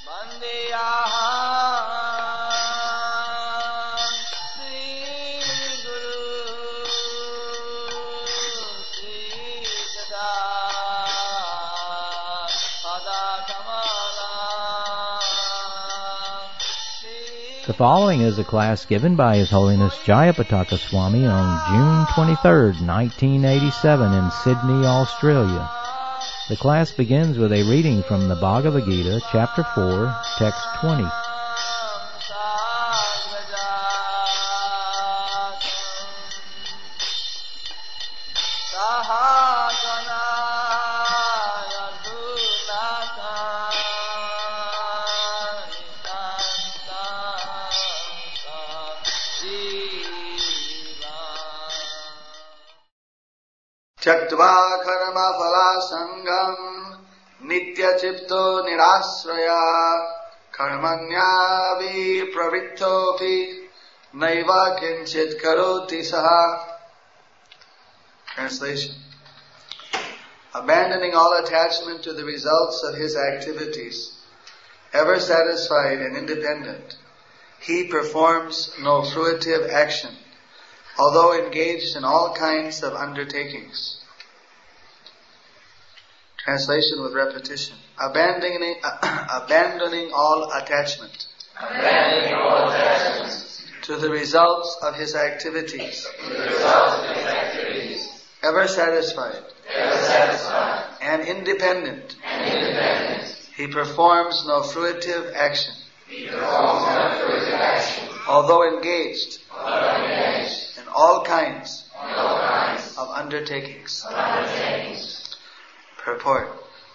The following is a class given by His Holiness Jayapataka Swami on June 23, 1987 in Sydney, Australia. The class begins with a reading from the Bhagavad Gita, Chapter 4, Text 20. त्यक्त्वा कर्मफलासङ्गं नित्यचित्तो निराश्रया कर्मण्याभिप्रवृत्तोऽपि नैव किञ्चित् करोति सः. Translation. Abandoning all attachment to the results of his activities, ever satisfied and independent, he performs no fruitive action, although engaged in all kinds of undertakings. Translation with repetition. Abandoning all attachment. To the results of his activities. Ever satisfied. And independent. He performs no fruitive action. Although engaged. In all kinds of undertakings. Purport.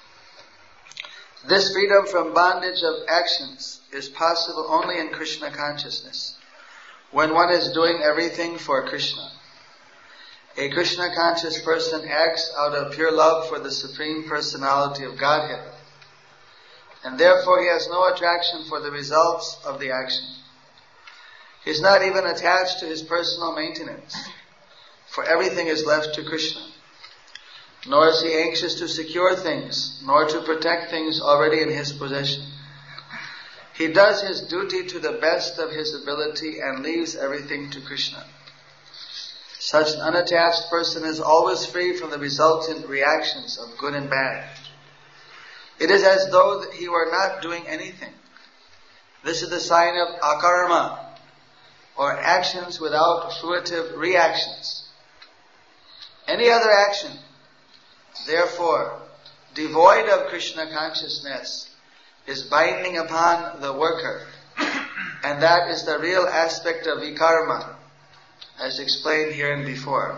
This freedom from bondage of actions is possible only in Krishna consciousness, when one is doing everything for Krishna. A Krishna conscious person acts out of pure love for the Supreme Personality of Godhead, and therefore he has no attraction for the results of the action. He is not even attached to his personal maintenance, for everything is left to Krishna. Nor is he anxious to secure things, nor to protect things already in his possession. He does his duty to the best of his ability and leaves everything to Krishna. Such an unattached person is always free from the resultant reactions of good and bad. It is as though he were not doing anything. This is the sign of akarma, or actions without fruitive reactions. Any other action, therefore, devoid of Krishna consciousness, is binding upon the worker, and that is the real aspect of vikarma, as explained here and before.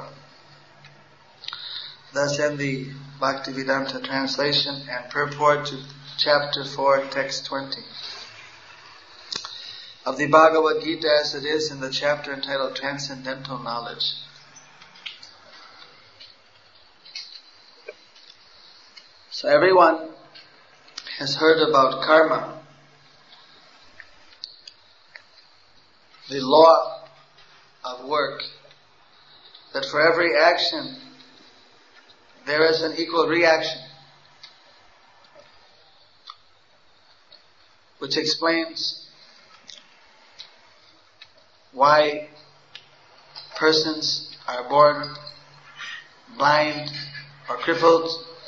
Thus in the Bhaktivedanta translation and purport to chapter 4, text 20 of the Bhagavad Gita, as it is in the chapter entitled Transcendental Knowledge. So everyone has heard about karma, the law of work, that for every action there is an equal reaction, which explains why persons are born blind or crippled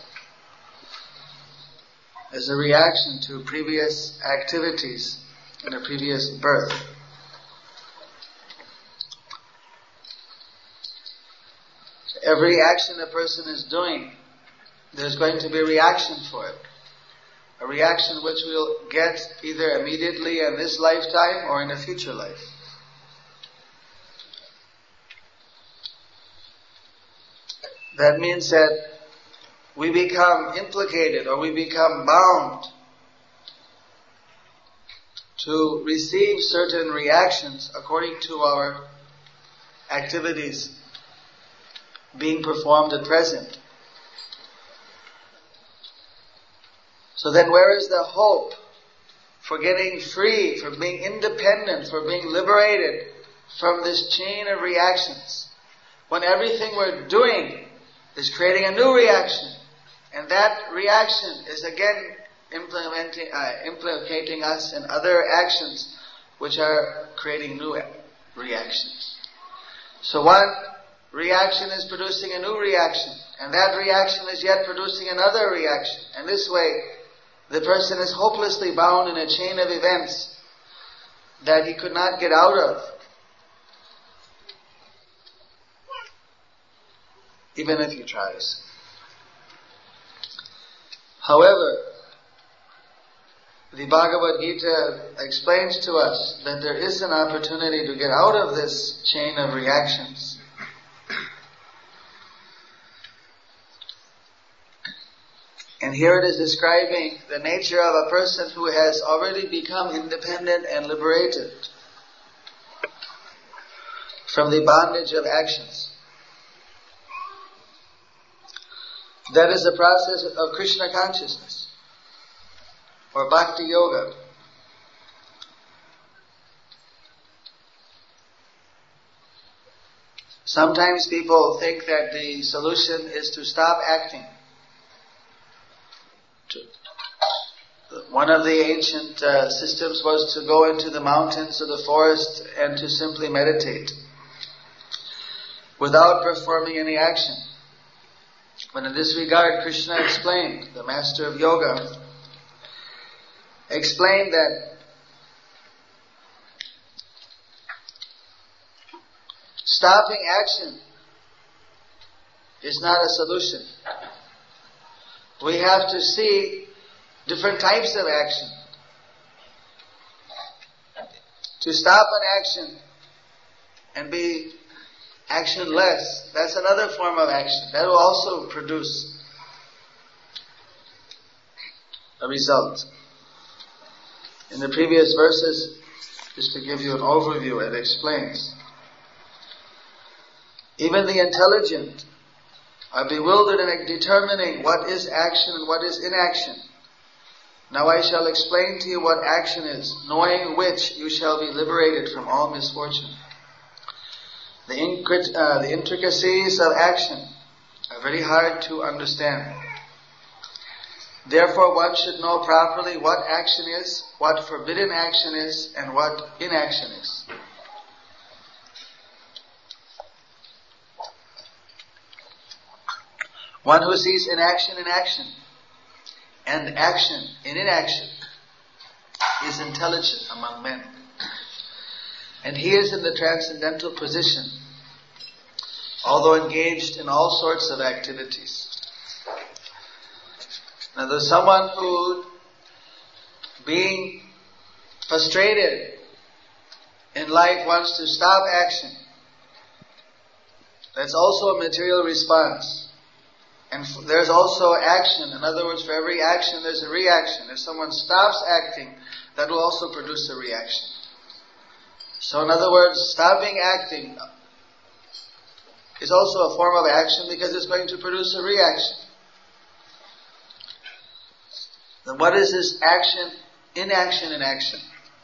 as a reaction to previous activities in a previous birth. Every action a person is doing, there's going to be a reaction for it. A reaction which we'll get either immediately in this lifetime or in a future life. That means that we become implicated or we become bound to receive certain reactions according to our activities being performed at present. So then where is the hope for getting free, for being independent, for being liberated from this chain of reactions, when everything we're doing is creating a new reaction, and that reaction is again implicating us in other actions which are creating new reactions. So one reaction is producing a new reaction, and that reaction is yet producing another reaction. And this way, the person is hopelessly bound in a chain of events that he could not get out of, even if he tries. However, the Bhagavad Gita explains to us that there is an opportunity to get out of this chain of reactions. And here it is describing the nature of a person who has already become independent and liberated from the bondage of actions. That is the process of Krishna consciousness, or Bhakti Yoga. Sometimes people think that the solution is to stop acting. One of the ancient systems was to go into the mountains or the forest and to simply meditate without performing any action. But in this regard, Krishna explained, the master of yoga, explained that stopping action is not a solution. We have to see different types of action. To stop an action and be actionless, that's another form of action. That will also produce a result. In the previous verses, just to give you an overview, it explains. Even the intelligent are bewildered in determining what is action and what is inaction. Now I shall explain to you what action is, knowing which you shall be liberated from all misfortune. The intricacies of action are very hard to understand. Therefore one should know properly what action is, what forbidden action is, and what inaction is. One who sees inaction in action and action in inaction is intelligent among men. And he is in the transcendental position, although engaged in all sorts of activities. Now there's someone who, being frustrated in life, wants to stop action. That's also a material response. And there's also action. In other words, for every action there's a reaction. If someone stops acting, that will also produce a reaction. So in other words, stopping acting is also a form of action because it's going to produce a reaction. Then what is this action, inaction, and action?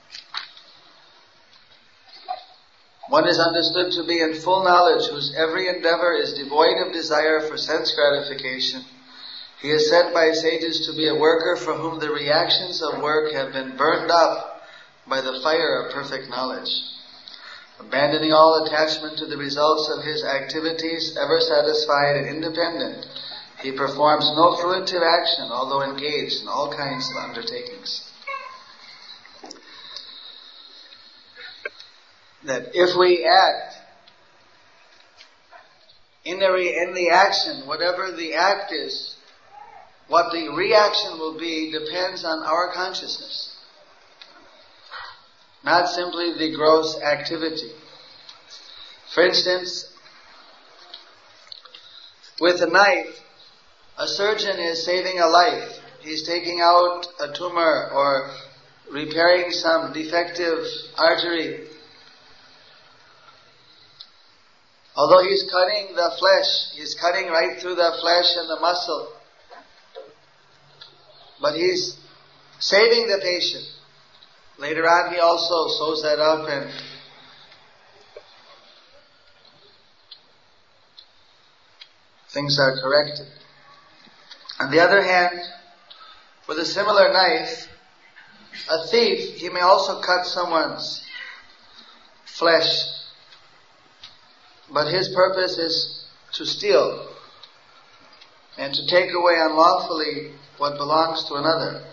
One is understood to be in full knowledge, whose every endeavor is devoid of desire for sense gratification. He is said by sages to be a worker for whom the reactions of work have been burned up by the fire of perfect knowledge. Abandoning all attachment to the results of his activities, ever satisfied and independent, he performs no fruitive action, although engaged in all kinds of undertakings. That if we act in the action, whatever the act is, what the reaction will be depends on our consciousness, not simply the gross activity. For instance, with a knife, a surgeon is saving a life. He's taking out a tumor or repairing some defective artery. Although he's cutting the flesh, he's cutting right through the flesh and the muscle. But he's saving the patient. Later on he also sews that up and things are corrected. On the other hand, with a similar knife, a thief, he may also cut someone's flesh, but his purpose is to steal and to take away unlawfully what belongs to another.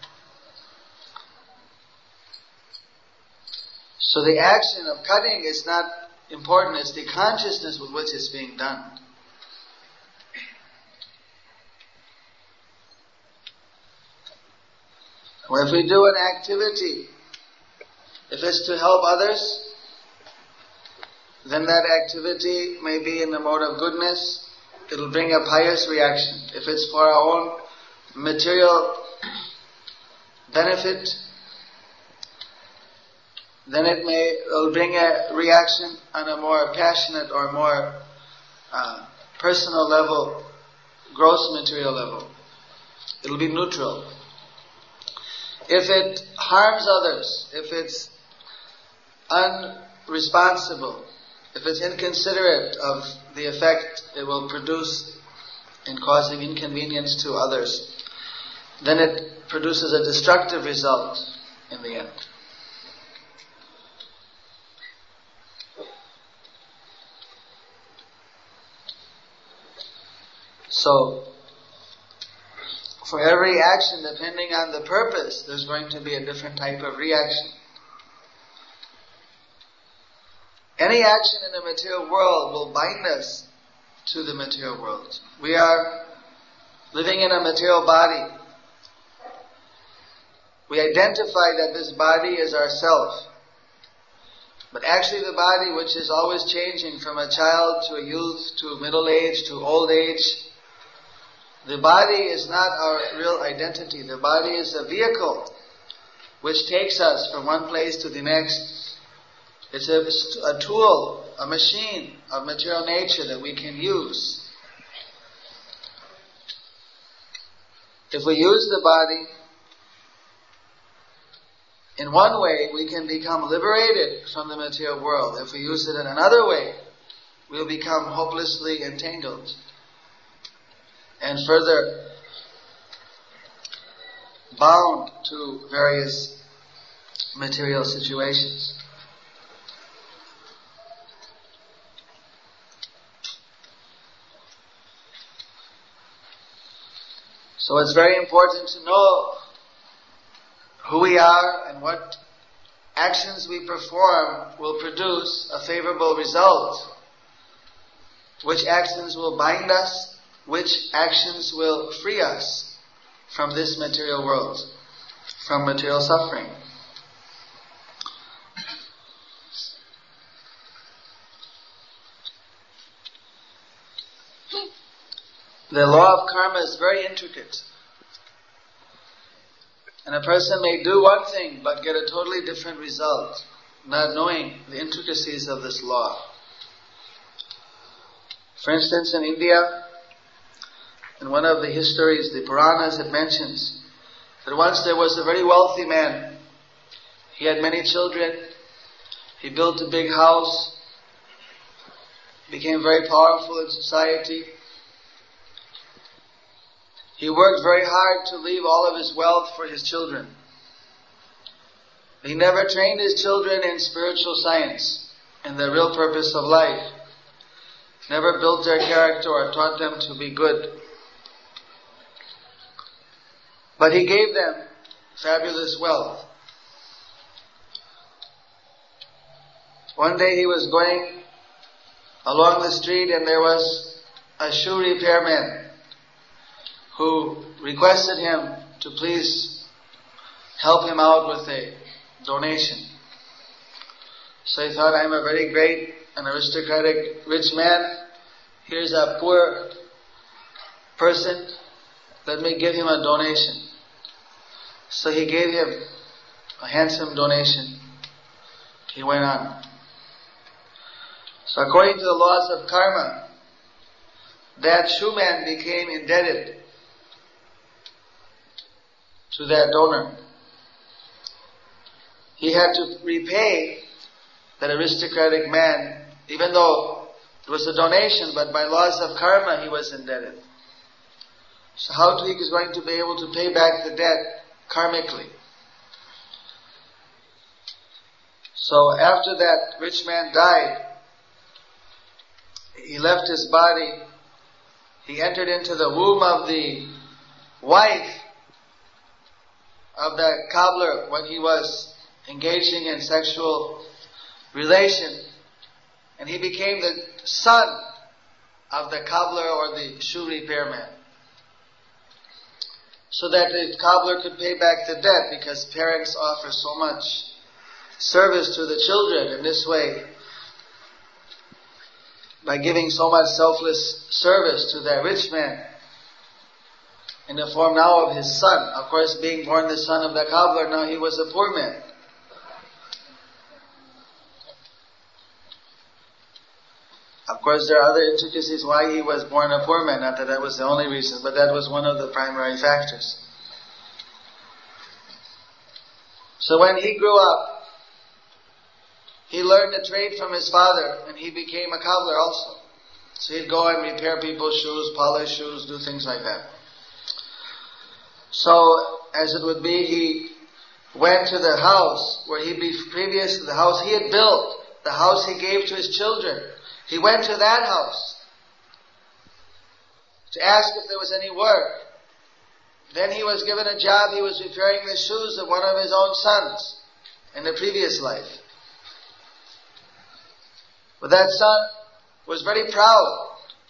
So the action of cutting is not important, it's the consciousness with which it's being done. Or if we do an activity, if it's to help others, then that activity may be in the mode of goodness, it'll bring a pious reaction. If it's for our own material benefit, then it'll bring a reaction on a more passionate or more personal level, gross material level. It'll be neutral. If it harms others, if it's unresponsible, if it's inconsiderate of the effect it will produce in causing inconvenience to others, then it produces a destructive result in the end. So, for every action, depending on the purpose, there's going to be a different type of reaction. Any action in the material world will bind us to the material world. We are living in a material body. We identify that this body is ourself. But actually the body, which is always changing from a child to a youth to middle age to old age, the body is not our real identity. The body is a vehicle which takes us from one place to the next. It's a tool, a machine of material nature that we can use. If we use the body in one way, we can become liberated from the material world. If we use it in another way, we'll become hopelessly entangled and further bound to various material situations. So it's very important to know who we are and what actions we perform will produce a favorable result. Which actions will bind us, which actions will free us from this material world, from material suffering. The law of karma is very intricate. And a person may do one thing but get a totally different result, not knowing the intricacies of this law. For instance, in India, in one of the histories, the Puranas, it mentions that once there was a very wealthy man. He had many children. He built a big house, became very powerful in society. He worked very hard to leave all of his wealth for his children. He never trained his children in spiritual science and the real purpose of life. Never built their character or taught them to be good. But he gave them fabulous wealth. One day he was going along the street and there was a shoe repairman who requested him to please help him out with a donation. So he thought, I'm a very great and aristocratic rich man. Here's a poor person. Let me give him a donation. So he gave him a handsome donation. He went on. So according to the laws of karma, that shoeman became indebted to that donor. He had to repay that aristocratic man, even though it was a donation, but by laws of karma he was indebted. So how he is going to be able to pay back the debt karmically? So after that rich man died, he left his body, he entered into the womb of the wife of the cobbler when he was engaging in sexual relation, and he became the son of the cobbler or the shoe repairman, so that the cobbler could pay back the debt, because parents offer so much service to the children in this way, by giving so much selfless service to that rich man in the form now of his son. Of course, being born the son of the cobbler, now he was a poor man. Of course, there are other intricacies why he was born a poor man, not that that was the only reason, but that was one of the primary factors. So when he grew up, he learned a trade from his father, and he became a cobbler also. So he'd go and repair people's shoes, polish shoes, do things like that. So, as it would be, he went to the house where previous to the house he had built, the house he gave to his children. He went to that house to ask if there was any work. Then he was given a job, he was repairing the shoes of one of his own sons in the previous life. But that son was very proud.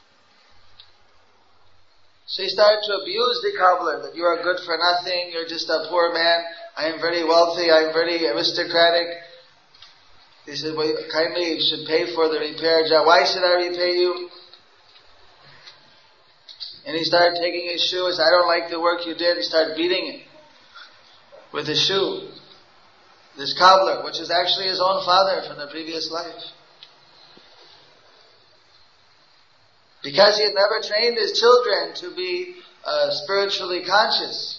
So he started to abuse the cobbler, that you are good for nothing, you're just a poor man, I am very wealthy, I am very aristocratic. He said, well, kindly you should pay for the repair job. Why should I repay you? And he started taking his shoe. He said, I don't like the work you did. He started beating him with his shoe. This cobbler, which is actually his own father from the previous life. Because he had never trained his children to be spiritually conscious.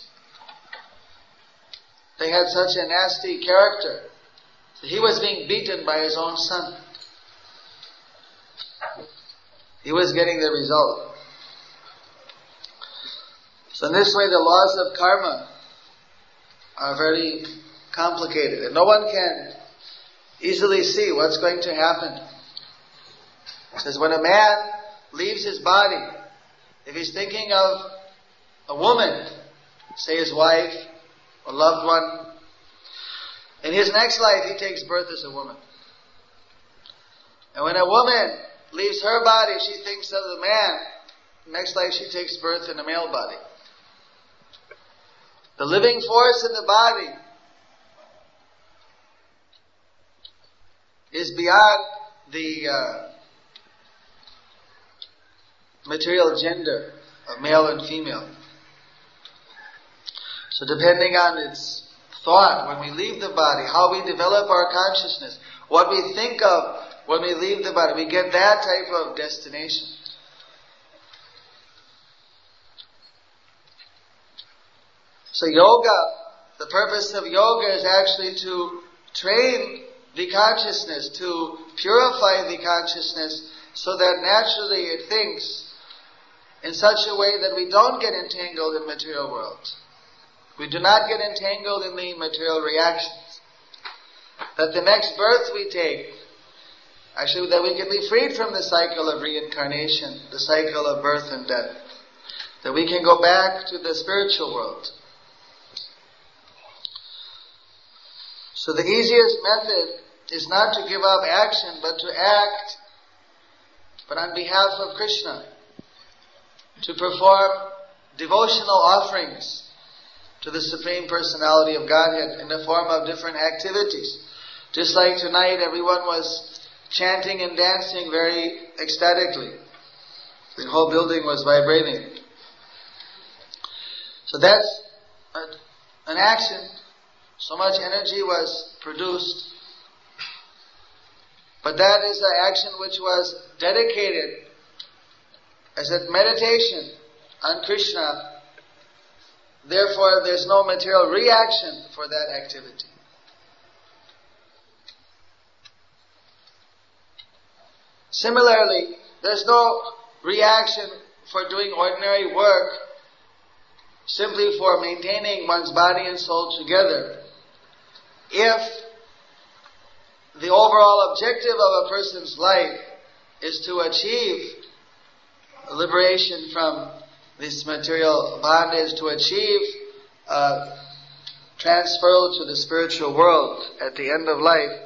They had such a nasty character. He was being beaten by his own son. He was getting the result. So in this way, the laws of karma are very complicated, and no one can easily see what's going to happen. It says when a man leaves his body, if he's thinking of a woman, say his wife or loved one, in his next life he takes birth as a woman. And when a woman leaves her body, she thinks of the man, next life she takes birth in a male body. The living force in the body is beyond the material gender of male and female. So depending on its thought, when we leave the body, how we develop our consciousness, what we think of when we leave the body, we get that type of destination. So yoga, the purpose of yoga is actually to train the consciousness, to purify the consciousness so that naturally it thinks in such a way that we don't get entangled in material world. We do not get entangled in the material reactions. That the next birth we take, actually that we can be freed from the cycle of reincarnation, the cycle of birth and death. That we can go back to the spiritual world. So the easiest method is not to give up action, but to act, but on behalf of Krishna, to perform devotional offerings to the Supreme Personality of Godhead in the form of different activities. Just like tonight, everyone was chanting and dancing very ecstatically. The whole building was vibrating. So that's an action. So much energy was produced. But that is an action which was dedicated as a meditation on Krishna. Therefore, there's no material reaction for that activity. Similarly, there's no reaction for doing ordinary work simply for maintaining one's body and soul together, if the overall objective of a person's life is to achieve liberation from this material bondage, to achieve transferal to the spiritual world at the end of life,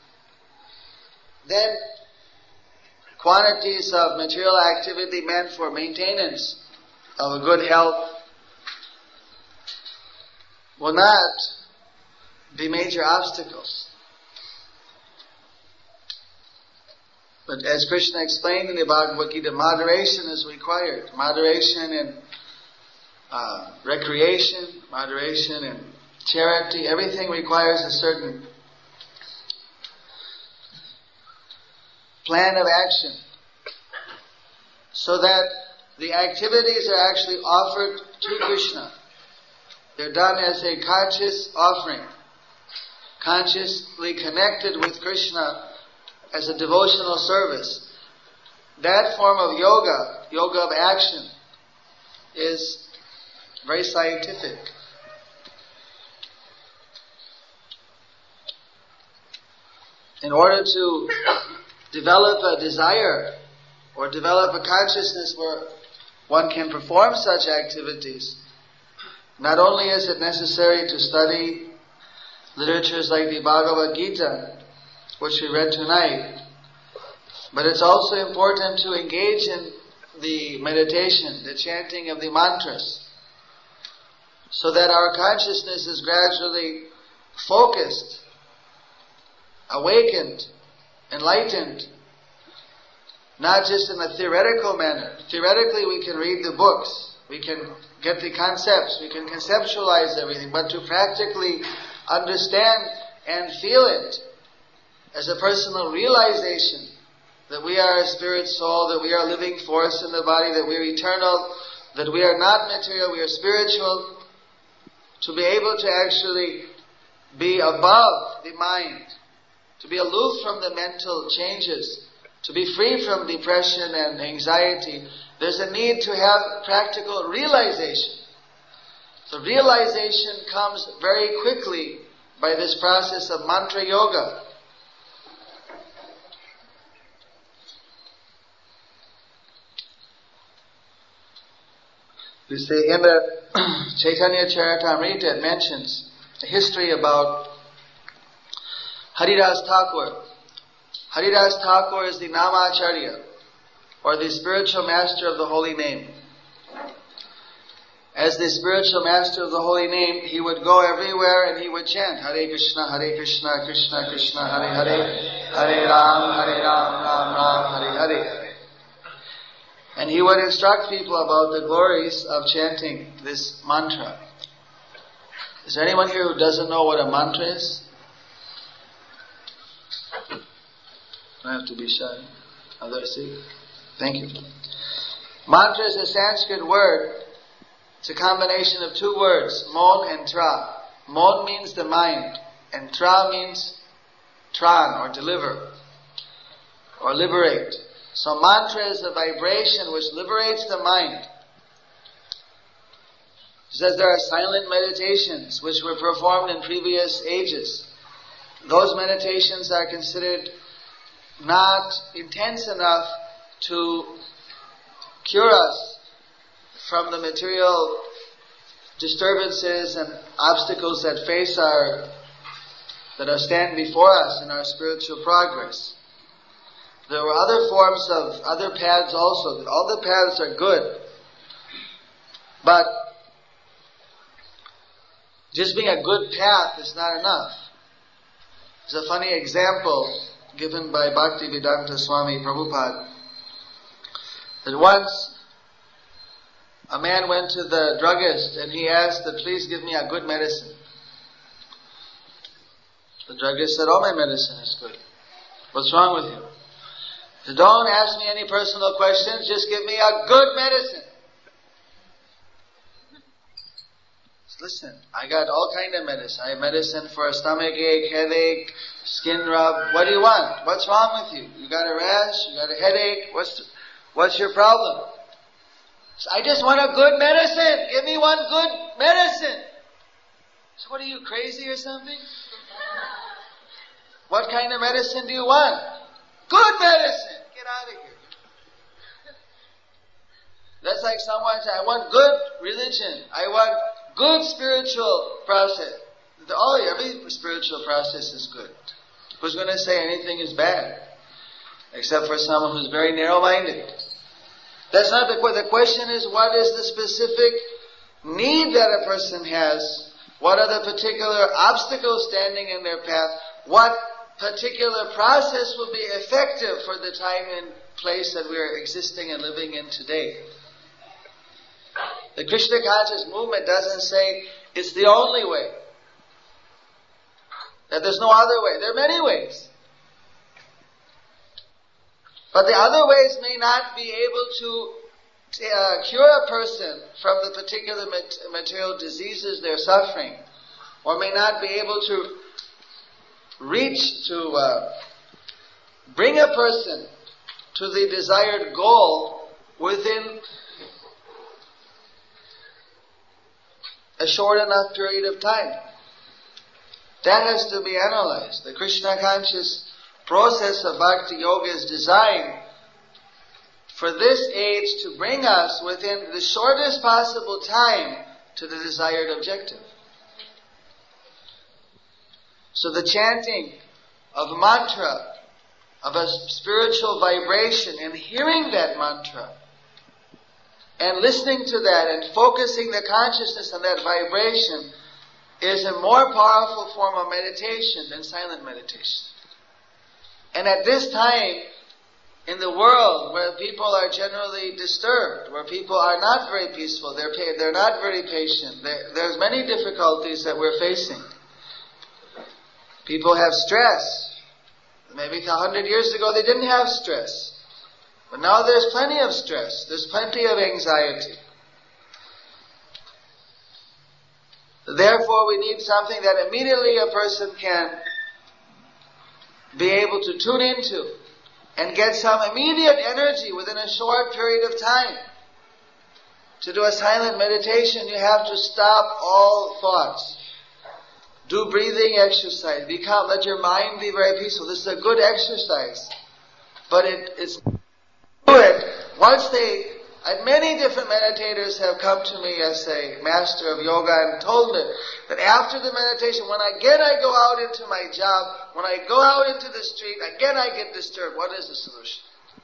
then quantities of material activity meant for maintenance of a good health will not be major obstacles. But as Krishna explained in the Bhagavad Gita, moderation is required. Moderation in recreation, moderation in charity, everything requires a certain plan of action, so that the activities are actually offered to Krishna. They're done as a conscious offering, consciously connected with Krishna as a devotional service. That form of yoga, yoga of action, is very scientific. In order to develop a desire or develop a consciousness where one can perform such activities, not only is it necessary to study literatures like the Bhagavad Gita, which we read tonight, but it's also important to engage in the meditation, the chanting of the mantras, so that our consciousness is gradually focused, awakened, enlightened, not just in a theoretical manner. Theoretically we can read the books, we can get the concepts, we can conceptualize everything, but to practically understand and feel it as a personal realization that we are a spirit soul, that we are a living force in the body, that we are eternal, that we are not material, we are spiritual, to be able to actually be above the mind, to be aloof from the mental changes, to be free from depression and anxiety, there's a need to have practical realization. So realization comes very quickly by this process of mantra yoga. You see, in the Chaitanya Charitamrita, it mentions a history about Haridas Thakur. Haridas Thakur is the Namacharya, or the spiritual master of the holy name. As the spiritual master of the holy name, he would go everywhere and he would chant Hare Krishna, Krishna Krishna, Hare Hare, Hare Ram, Ram Ram, Hare Hare. And he would instruct people about the glories of chanting this mantra. Is there anyone here who doesn't know what a mantra is? Don't have to be shy. Others see. Thank you. Mantra is a Sanskrit word. It's a combination of two words, mon and tra. Mon means the mind, and tra means tran, or deliver, or liberate. So mantra is a vibration which liberates the mind. It says there are silent meditations which were performed in previous ages. Those meditations are considered not intense enough to cure us from the material disturbances and obstacles that stand before us in our spiritual progress. There were other forms of other paths also. All the paths are good. But just being a good path is not enough. There's a funny example given by Bhaktivedanta Swami Prabhupada, that once a man went to the druggist and he asked that please give me a good medicine. The druggist said, all my medicine is good. What's wrong with you? He said, don't ask me any personal questions, just give me a good medicine. Listen, I got all kind of medicine. I have medicine for a stomach ache, headache, skin rub. What do you want? What's wrong with you? You got a rash? You got a headache? What's your problem? So I just want a good medicine. Give me one good medicine. So what are you, crazy or something? What kind of medicine do you want? Good medicine. Get out of here. That's like someone saying, I want good religion. I want good spiritual process. Every spiritual process is good. Who's going to say anything is bad? Except for someone who's very narrow-minded. That's not the question is, what is the specific need that a person has? What are the particular obstacles standing in their path? What particular process will be effective for the time and place that we are existing and living in today? The Krishna conscious movement doesn't say it's the only way. That there's no other way. There are many ways. But the other ways may not be able to cure a person from the particular material diseases they're suffering, or may not be able to bring a person to the desired goal within a short enough period of time. That has to be analyzed. The Krishna conscious process of Bhakti Yoga is designed for this age to bring us within the shortest possible time to the desired objective. So the chanting of a mantra, of a spiritual vibration, and hearing that mantra, and listening to that, and focusing the consciousness on that vibration, is a more powerful form of meditation than silent meditation. And at this time, in the world where people are generally disturbed, where people are not very peaceful, they're not very patient, there's many difficulties that we're facing. People have stress. Maybe 100 years ago they didn't have stress. But now there's plenty of stress. There's plenty of anxiety. Therefore we need something that immediately a person can be able to tune into and get some immediate energy within a short period of time. To do a silent meditation, you have to stop all thoughts. Do breathing exercise. Let your mind be very peaceful. This is a good exercise. But it's good. Many different meditators have come to me as a master of yoga and told me that after the meditation, when I go out into my job, when I go out into the street, again I get disturbed. What is the solution?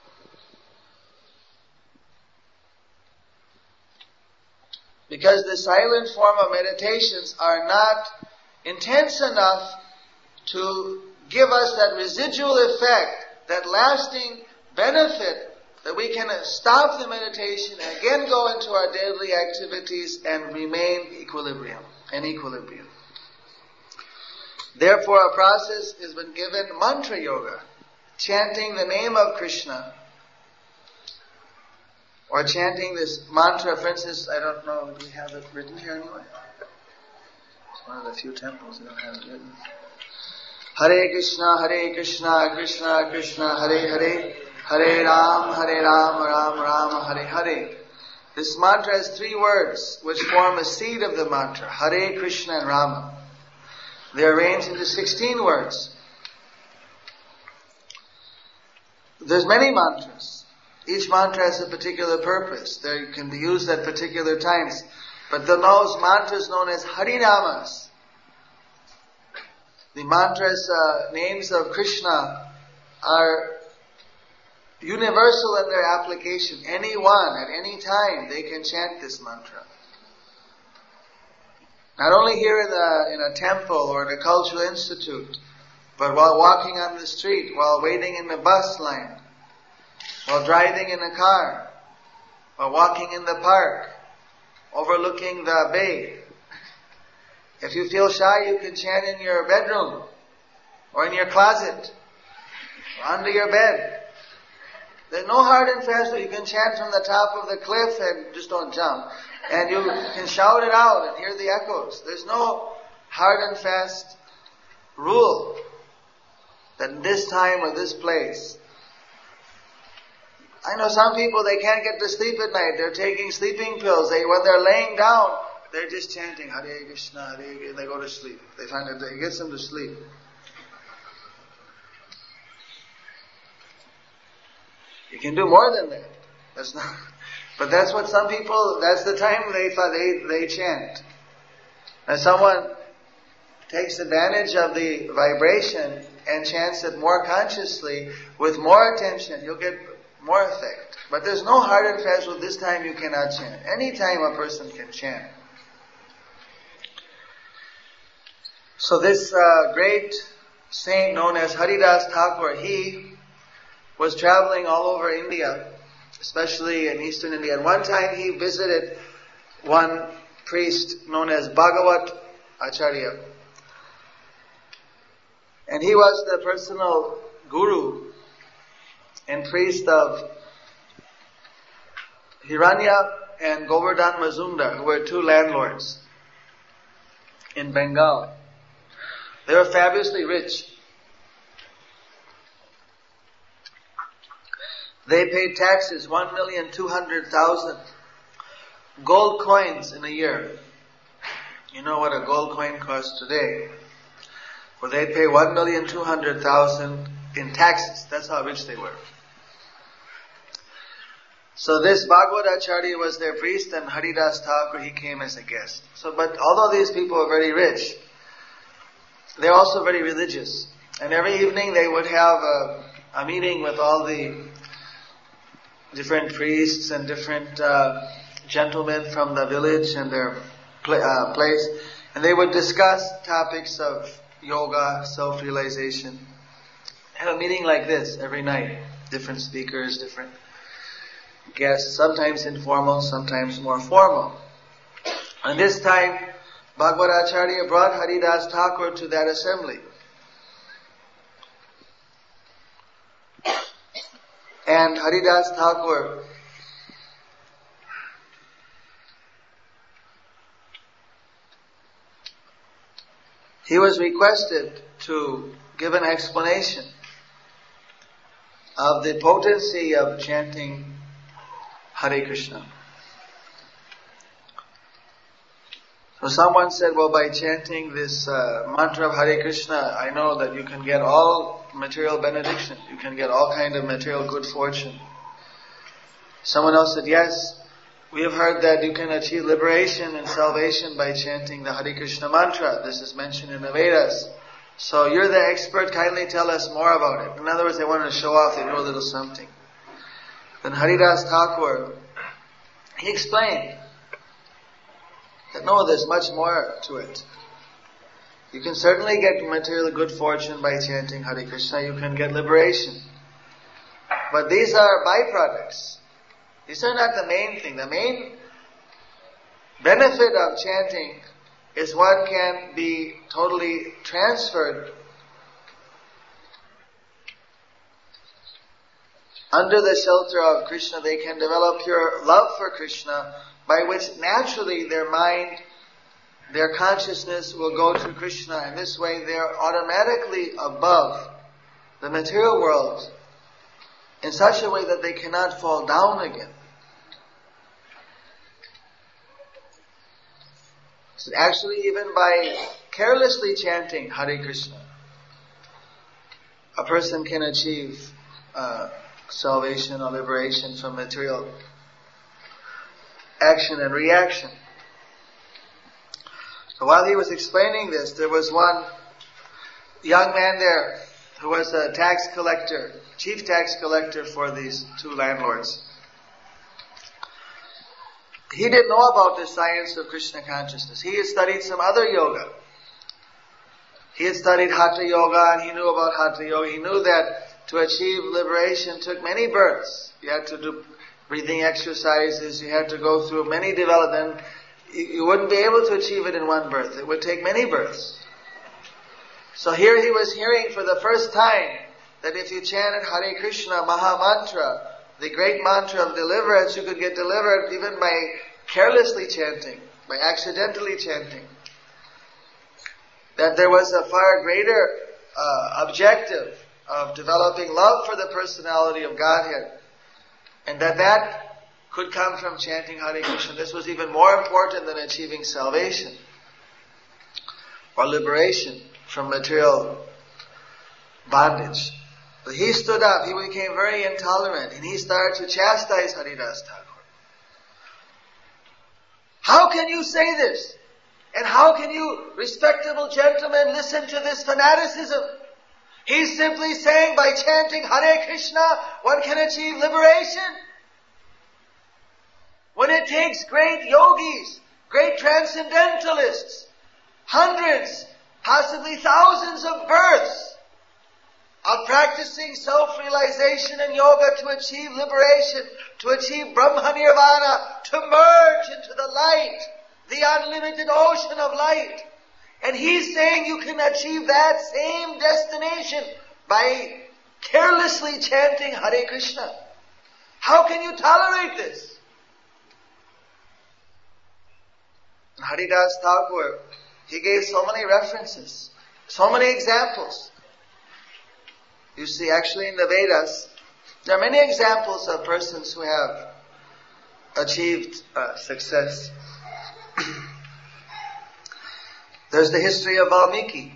Because the silent form of meditations are not intense enough to give us that residual effect, that lasting benefit, that we can stop the meditation and again go into our daily activities and remain in equilibrium. Therefore, a process has been given mantra yoga, chanting the name of Krishna, or chanting this mantra. For instance, I don't know, do we have it written here anyway? It's one of the few temples that don't have it written. Hare Krishna, Krishna Krishna, Hare Hare, Hare Ram, Ram Ram, Hare Hare. This mantra has 3 words which form a seed of the mantra, Hare Krishna and Rama. They are arranged into 16 words. There's many mantras. Each mantra has a particular purpose. They can be used at particular times. But those mantras known as Harinamas, the mantras, names of Krishna, are universal in their application. Anyone, at any time, they can chant this mantra. Not only here in a temple or in a cultural institute, but while walking on the street, while waiting in the bus line, while driving in a car, while walking in the park, overlooking the bay. If you feel shy, you can chant in your bedroom, or in your closet, or under your bed. There's no hard and fast rule. You can chant from the top of the cliff and just don't jump. And you can shout it out and hear the echoes. There's no hard and fast rule that in this time or this place. I know some people, they can't get to sleep at night. They're taking sleeping pills. When they're laying down, they're just chanting Hare Krishna, Hare Krishna. They go to sleep. They find that it gets them to sleep. You can do more than that. That's not. But that's what some people. That's the time they chant. And someone takes advantage of the vibration and chants it more consciously with more attention. You'll get more effect. But there's no hard and fast rule. This time you cannot chant. Any time a person can chant. So this great saint known as Haridas Thakur, he was traveling all over India, especially in eastern India. And one time he visited one priest known as Bhagavat Acharya. And he was the personal guru and priest of Hiranya and Govardhan Mazumdar, who were two landlords in Bengal. They were fabulously rich. They paid taxes, 1,200,000 gold coins in a year. You know what a gold coin costs today. Well, they'd pay 1,200,000 in taxes. That's how rich they were. So this Bhagavad Acharya was their priest, and Haridas Thakur, he came as a guest. But although these people are very rich, they're also very religious. And every evening they would have a meeting with all the different priests and different gentlemen from the village and their place. And they would discuss topics of yoga, self-realization. Have a meeting like this every night. Different speakers, different guests, sometimes informal, sometimes more formal. And this time, Bhagavad Acharya brought Haridas Thakur to that assembly. And Haridas Thakur he was requested to give an explanation of the potency of chanting Hare Krishna. So someone said, well, by chanting this mantra of Hare Krishna, I know that you can get all material benediction. You can get all kind of material good fortune. Someone else said, yes, we have heard that you can achieve liberation and salvation by chanting the Hare Krishna mantra. This is mentioned in the Vedas. So you're the expert, kindly tell us more about it. In other words, they wanted to show off they knew a little something. Then Haridas Thakur, he explained that no, there's much more to it. You can certainly get material good fortune by chanting Hare Krishna. You can get liberation. But these are byproducts. These are not the main thing. The main benefit of chanting is one can be totally transferred under the shelter of Krishna. They can develop pure love for Krishna, by which naturally their mind, their consciousness will go to Krishna, and this way they are automatically above the material world in such a way that they cannot fall down again. So actually, even by carelessly chanting Hare Krishna, a person can achieve salvation or liberation from material action and reaction. So while he was explaining this, there was one young man there who was a tax collector, chief tax collector for these two landlords. He didn't know about the science of Krishna consciousness. He had studied some other yoga. He had studied Hatha Yoga, and he knew about Hatha Yoga. He knew that to achieve liberation took many births. You had to do breathing exercises, you had to go through many development. You wouldn't be able to achieve it in one birth. It would take many births. So here he was hearing for the first time that if you chanted Hare Krishna Maha Mantra, the great mantra of deliverance, you could get delivered even by carelessly chanting, by accidentally chanting. That there was a far greater objective of developing love for the personality of Godhead And that could come from chanting Hare Krishna. This was even more important than achieving salvation or liberation from material bondage. But he stood up, he became very intolerant, and he started to chastise Haridas Thakur. How can you say this? And how can you, respectable gentlemen, listen to this fanaticism? He's simply saying by chanting Hare Krishna, one can achieve liberation. When it takes great yogis, great transcendentalists, hundreds, possibly thousands of births of practicing self-realization and yoga to achieve liberation, to achieve Brahma Nirvana, to merge into the light, the unlimited ocean of light. And he's saying you can achieve that same destination by carelessly chanting Hare Krishna. How can you tolerate this? Haridas Thakur, he gave so many references, so many examples. You see, actually in the Vedas, there are many examples of persons who have achieved success. There's the history of Valmiki.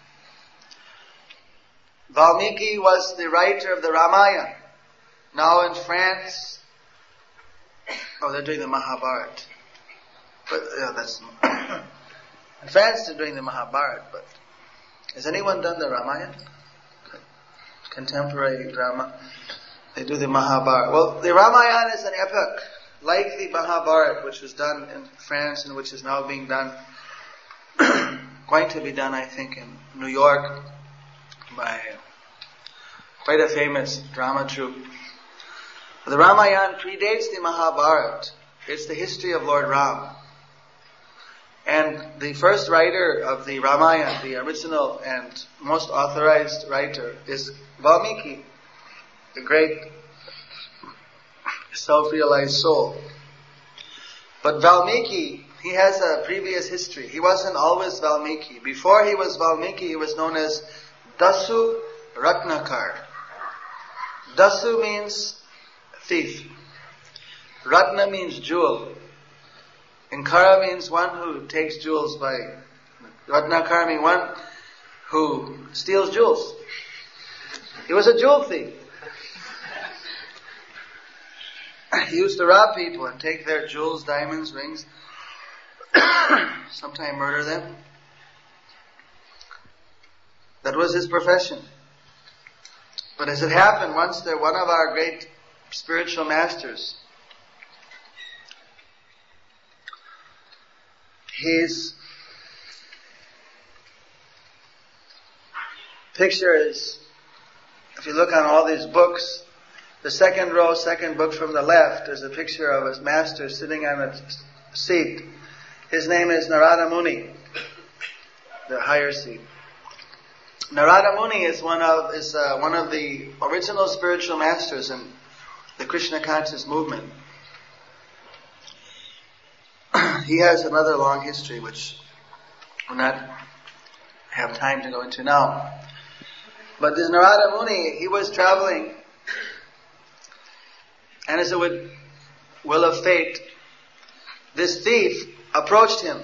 Valmiki was the writer of the Ramayana. Now in France, they're doing the Mahabharata. But that's in France they're doing the Mahabharata. But has anyone done the Ramayana? Contemporary drama. They do the Mahabharata. Well, the Ramayana is an epic, like the Mahabharata, which was done in France and which is now being done, going to be done, I think, in New York by quite a famous drama troupe. The Ramayana predates the Mahabharata. It's the history of Lord Ram. And the first writer of the Ramayana, the original and most authorized writer, is Valmiki, the great self-realized soul. But Valmiki, he has a previous history. He wasn't always Valmiki. Before he was Valmiki, he was known as Dasu Ratnakar. Dasu means thief. Ratna means jewel. And Kara means one who takes jewels by... Ratnakar means one who steals jewels. He was a jewel thief. He used to rob people and take their jewels, diamonds, rings, sometimes murder them. That was his profession. But as it happened, once one of our great spiritual masters, his picture is, if you look on all these books, the second row, second book from the left, is a picture of his master sitting on a seat. His name is Narada Muni, the higher seat. Narada Muni is one of the original spiritual masters in the Krishna conscious movement. He has another long history which we'll not have time to go into now. But this Narada Muni, he was traveling, and as it would will of fate, this thief approached him.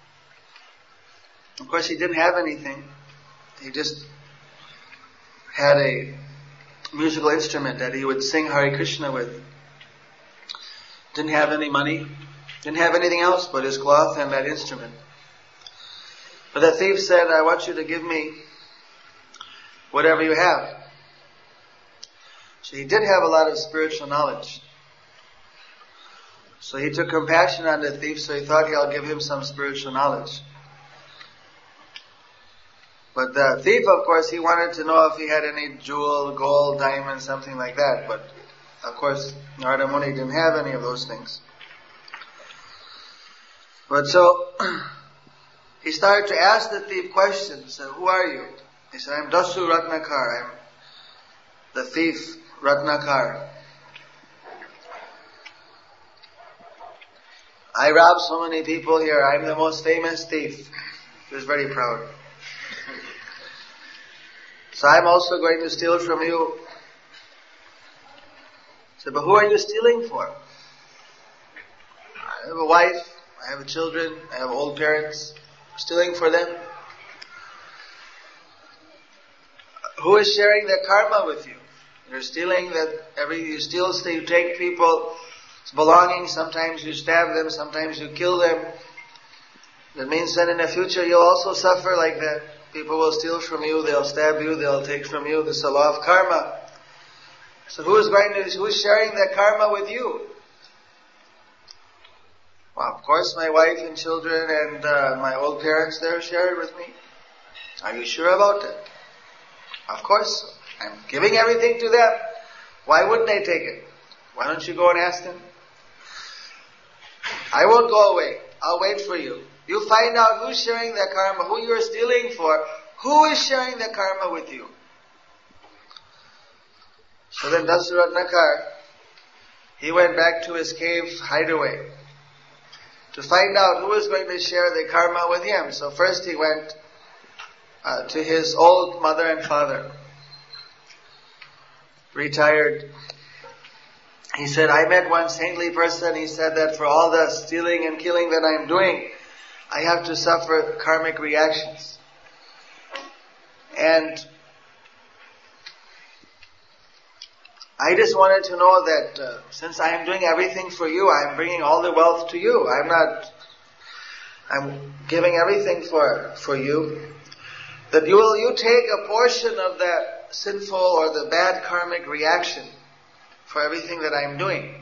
Of course, he didn't have anything. He just had a musical instrument that he would sing Hare Krishna with. Didn't have any money. Didn't have anything else but his cloth and that instrument. But the thief said, I want you to give me whatever you have. So he did have a lot of spiritual knowledge. So he took compassion on the thief, so he thought he'll give him some spiritual knowledge. But the thief, of course, he wanted to know if he had any jewel, gold, diamond, something like that. But, of course, Narada Muni didn't have any of those things. But so, he started to ask the thief questions. He said, who are you? He said, I'm Dasu Ratnakar. I'm the thief Ratnakar. I robbed so many people here. I'm the most famous thief. He was very proud. So I'm also going to steal from you. said, but who are you stealing for? I have a wife, I have children, I have old parents. Stealing for them? Who is sharing their karma with you? You're stealing you take people's belongings, sometimes you stab them, sometimes you kill them. That means that in the future you'll also suffer like that. People will steal from you, they'll stab you, they'll take from you. This is a law of karma. So who's sharing that karma with you? Well, of course my wife and children and my old parents, they're sharing with me. Are you sure about that? Of course. I'm giving everything to them. Why wouldn't they take it? Why don't you go and ask them? I won't go away. I'll wait for you. You find out who's sharing that karma, who you're stealing for, who is sharing the karma with you. So then Dasaratnakar, he went back to his cave hideaway to find out who was going to share the karma with him. So first he went to his old mother and father, retired. He said, I met one saintly person. He said that for all the stealing and killing that I'm doing, I have to suffer karmic reactions. And I just wanted to know that since I am doing everything for you, I am bringing all the wealth to you. I'm giving everything for you. That you take a portion of that sinful or the bad karmic reaction for everything that I'm doing.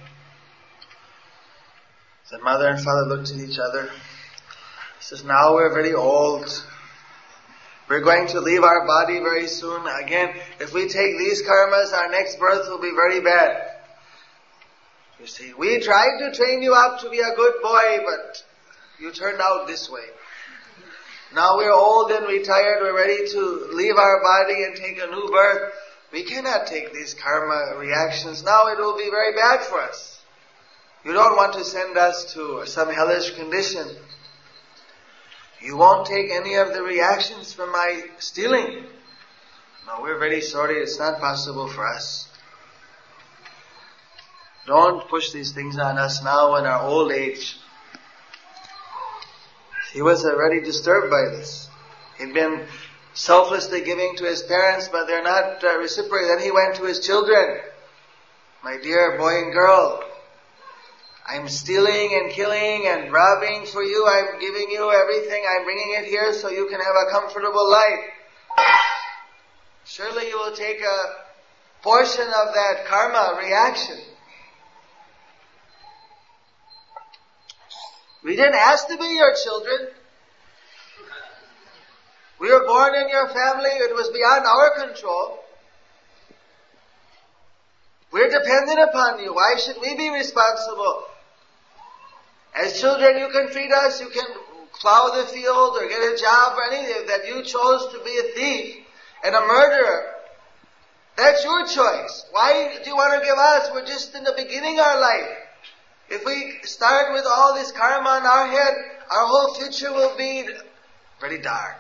The mother and father looked at each other. He says, now we're very old. We're going to leave our body very soon. Again, if we take these karmas, our next birth will be very bad. You see, we tried to train you up to be a good boy, but you turned out this way. Now we're old and retired, we're ready to leave our body and take a new birth. We cannot take these karma reactions. Now it will be very bad for us. You don't want to send us to some hellish condition. You won't take any of the reactions from my stealing. No, we're very sorry, it's not possible for us. Don't push these things on us now in our old age. He was already disturbed by this. He'd been selflessly giving to his parents, but they're not reciprocating. Then he went to his children. My dear boy and girl, I'm stealing and killing and robbing for you. I'm giving you everything. I'm bringing it here so you can have a comfortable life. Surely you will take a portion of that karma reaction. We didn't ask to be your children. We were born in your family. It was beyond our control. We're dependent upon you. Why should we be responsible? As children, you can feed us, you can plow the field or get a job or anything. That you chose to be a thief and a murderer, that's your choice. Why do you want to give us? We're just in the beginning of our life. If we start with all this karma on our head, our whole future will be very dark.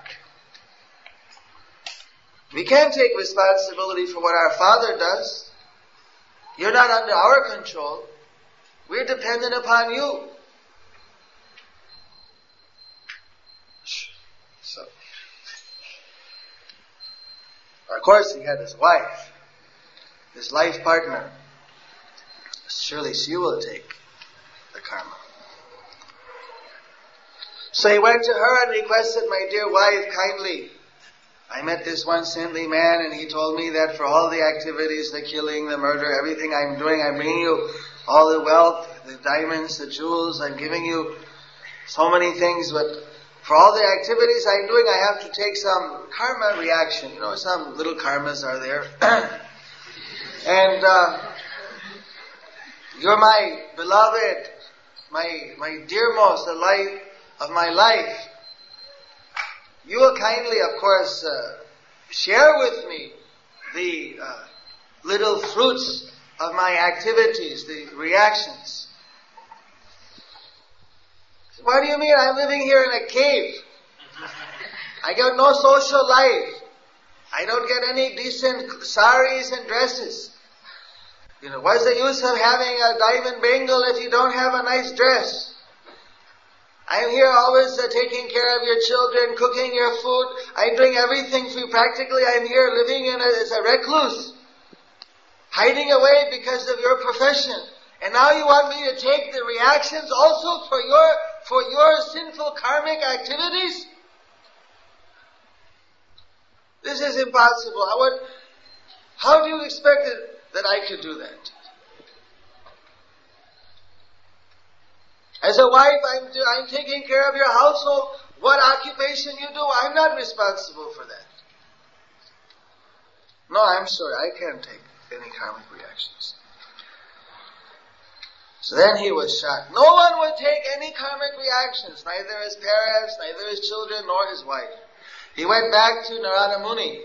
We can't take responsibility for what our Father does. You're not under our control. We're dependent upon you. So, of course, he had his wife, his life partner. Surely she will take the karma. So he went to her and requested, my dear wife, kindly, I met this one saintly man and he told me that for all the activities, the killing, the murder, everything I'm doing, I'm bringing you all the wealth, the diamonds, the jewels, I'm giving you so many things, but for all the activities I'm doing, I have to take some karma reaction. You know, some little karmas are there. And you're my beloved, my dearmost, the life of my life. You will kindly, of course, share with me the little fruits of my activities, the reactions. What do you mean? I'm living here in a cave. I got no social life. I don't get any decent saris and dresses. What's the use of having a diamond bangle if you don't have a nice dress? I'm here always taking care of your children, cooking your food. I'm doing everything for you. Practically, I'm here living as a recluse, hiding away because of your profession. And now you want me to take the reactions also for your sinful karmic activities? This is impossible. How do you expect that I could do that? As a wife, I'm taking care of your household. What occupation you do, I'm not responsible for that. No, I'm sorry, I can't take any karmic reactions. So then he was shocked. No one would take any karmic reactions, neither his parents, neither his children, nor his wife. He went back to Narada Muni.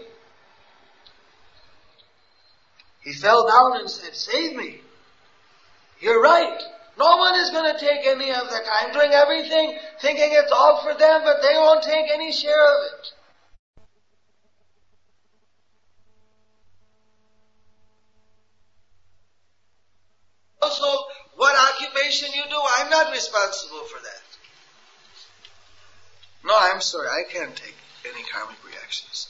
He fell down and said, "Save me. You're right. No one is going to take any of that. I'm doing everything thinking it's all for them, but they won't take any share of it." Also, what occupation you do, I'm not responsible for that. No, I'm sorry, I can't take any karmic reactions.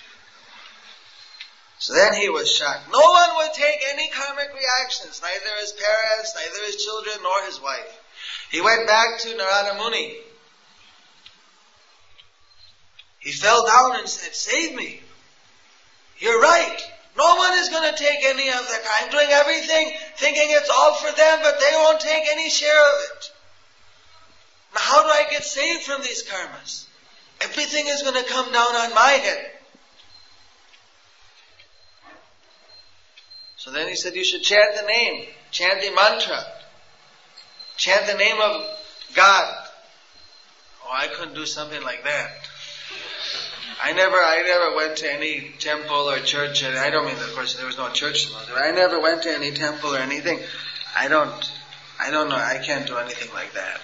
So then he was shocked. No one would take any karmic reactions, neither his parents, neither his children, nor his wife. He went back to Narada Muni. He fell down and said, "Save me. You're right. No one is going to take any of that. I'm doing everything thinking it's all for them, but they won't take any share of it. Now how do I get saved from these karmas? Everything is going to come down on my head." So then he said, "You should chant the name, chant the mantra, chant the name of God." Oh, I couldn't do something like that. I never went to any temple or church, and I don't mean, of course, there was no church in those days. I never went to any temple or anything. I don't know, I can't do anything like that.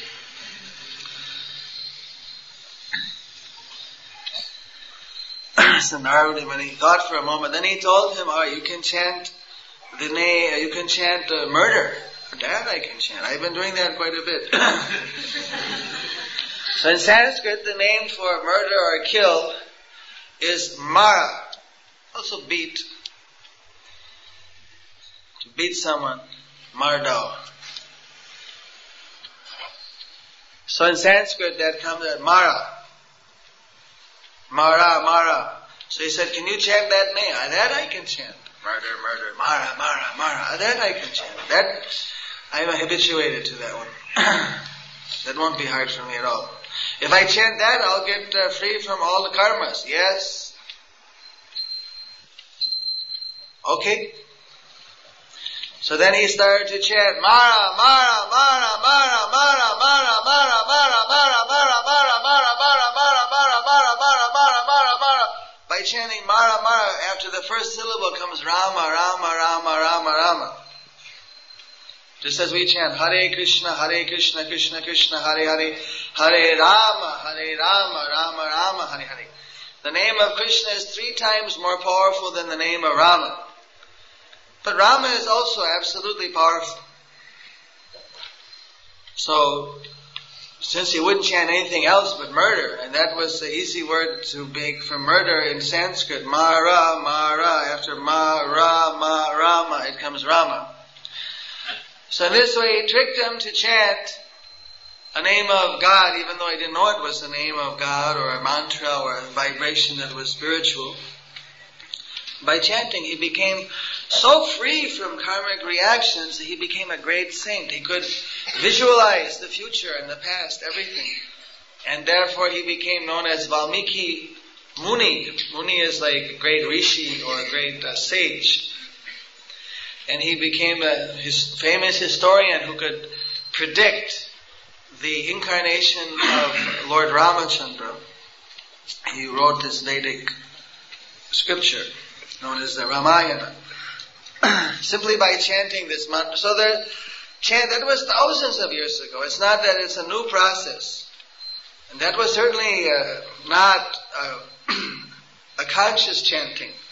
So Narada Muni thought for a moment. Then he told him, "Oh, you can chant the name. You can chant murder. That I can chant. I've been doing that quite a bit." So in Sanskrit, the name for murder or kill is Mara. Also beat. To beat someone, Mardo. So in Sanskrit, that comes as Mara. Mara. So he said, "Can you chant that name?" "That I can chant. Murder, Mara. That I can chant. That, I'm habituated to that one. That won't be hard for me at all. If I chant that, I'll get free from all the karmas." "Yes." "Okay." So then he started to chant, Mara. By chanting Mara, after the first syllable comes Rama. Just as we chant Hare Krishna, Krishna Krishna, Hare Hare, Hare Rama, Rama, Hare Hare. The name of Krishna is 3 times more powerful than the name of Rama. But Rama is also absolutely powerful. So, since he wouldn't chant anything else but murder, and that was the easy word to make for murder in Sanskrit, Mara, after Rama, it comes Rama. So in this way, he tricked him to chant a name of God, even though he didn't know it was the name of God, or a mantra, or a vibration that was spiritual. By chanting, he became so free from karmic reactions that he became a great saint. He could visualize the future and the past, everything. And therefore he became known as Valmiki Muni. Muni is like a great rishi or a great sage. And he became a famous historian who could predict the incarnation of Lord Ramachandra. He wrote this Vedic scripture known as the Ramayana, simply by chanting this mantra. So that was thousands of years ago. It's not that it's a new process. And that was certainly not a conscious chanting.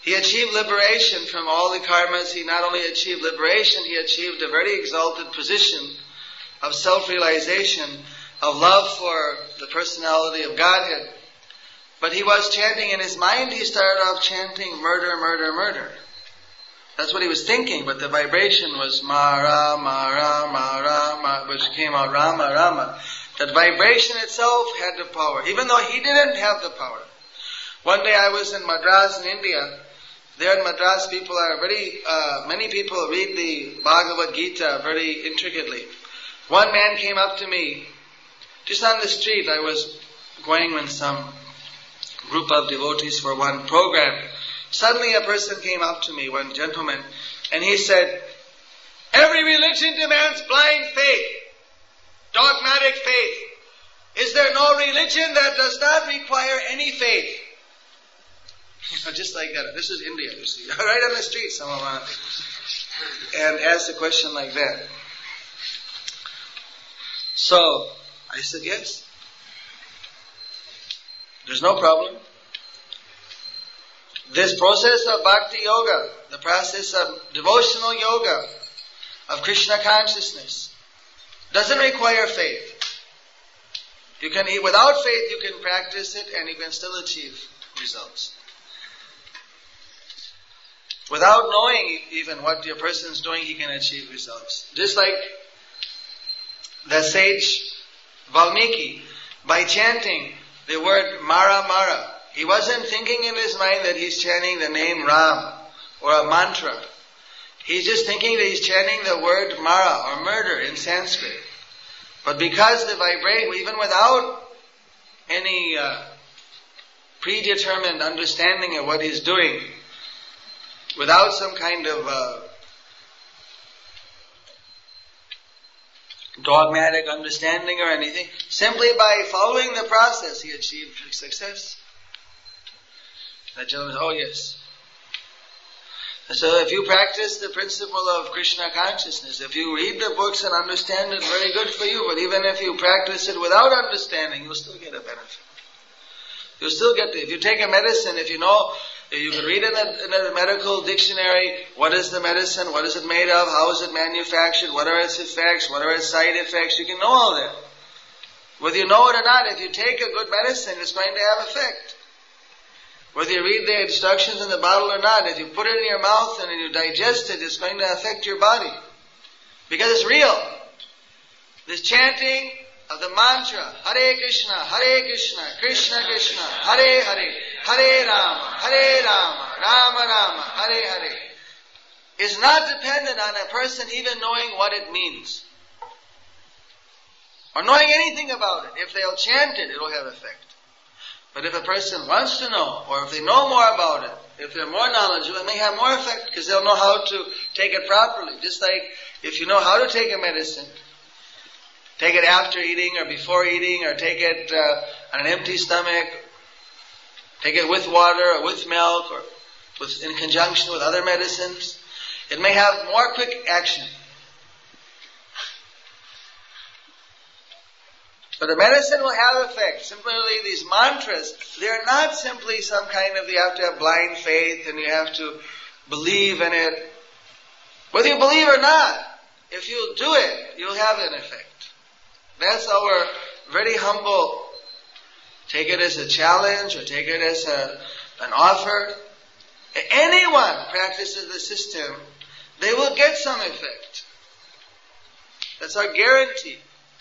He achieved liberation from all the karmas. He not only achieved liberation, he achieved a very exalted position of self-realization, of love for the personality of Godhead. But he was chanting in his mind, he started off chanting murder, murder, murder. That's what he was thinking, but the vibration was Mara, Mara, Mara, Mara, which came out Rama, Rama. That vibration itself had the power, even though he didn't have the power. One day I was in Madras in India. There in Madras, people are many people read the Bhagavad Gita very intricately. One man came up to me, just on the street. I was going with some group of devotees for one program. Suddenly a person came up to me, one gentleman, and he said, "Every religion demands blind faith, dogmatic faith. Is there no religion that does not require any faith?" Just like that. This is India, you see. Right on the street, someone and asked a question like that. So, I said, yes. There's no problem. This process of bhakti yoga, the process of devotional yoga, of Krishna consciousness, doesn't require faith. You can, without faith, you can practice it and you can still achieve results. Without knowing even what your person is doing, he can achieve results. Just like the sage Valmiki, by chanting the word Mara Mara, he wasn't thinking in his mind that he's chanting the name Ram or a mantra. He's just thinking that he's chanting the word Mara or murder in Sanskrit. But because the vibration, even without any predetermined understanding of what he's doing, without some kind of dogmatic understanding or anything, simply by following the process, he achieved success. That gentleman said, "Oh yes." So if you practice the principle of Krishna consciousness, if you read the books and understand it, very good for you. But even if you practice it without understanding, you'll still get a benefit. You'll still get if you take a medicine, if you know, you can read in a medical dictionary, what is the medicine, what is it made of, how is it manufactured, what are its effects, what are its side effects, you can know all that. Whether you know it or not, if you take a good medicine, it's going to have effect. Whether you read the instructions in the bottle or not, if you put it in your mouth and you digest it, it's going to affect your body. Because it's real. This chanting of the mantra, Hare Krishna, Krishna Krishna, Hare Hare, Hare Rama, Rama Rama, Hare Hare, is not dependent on a person even knowing what it means. Or knowing anything about it. If they'll chant it, it'll have effect. But if a person wants to know, or if they know more about it, if they're more knowledgeable, it may have more effect because they'll know how to take it properly. Just like if you know how to take a medicine, take it after eating or before eating, or take it on an empty stomach, take it with water or with milk or in conjunction with other medicines, it may have more quick action. But the medicine will have effect. Similarly, these mantras, they're not simply some kind of, you have to have blind faith and you have to believe in it. Whether you believe or not, if you do it, you'll have an effect. That's our very humble, take it as a challenge or take it as an offer. If anyone practices the system, they will get some effect. That's our guarantee.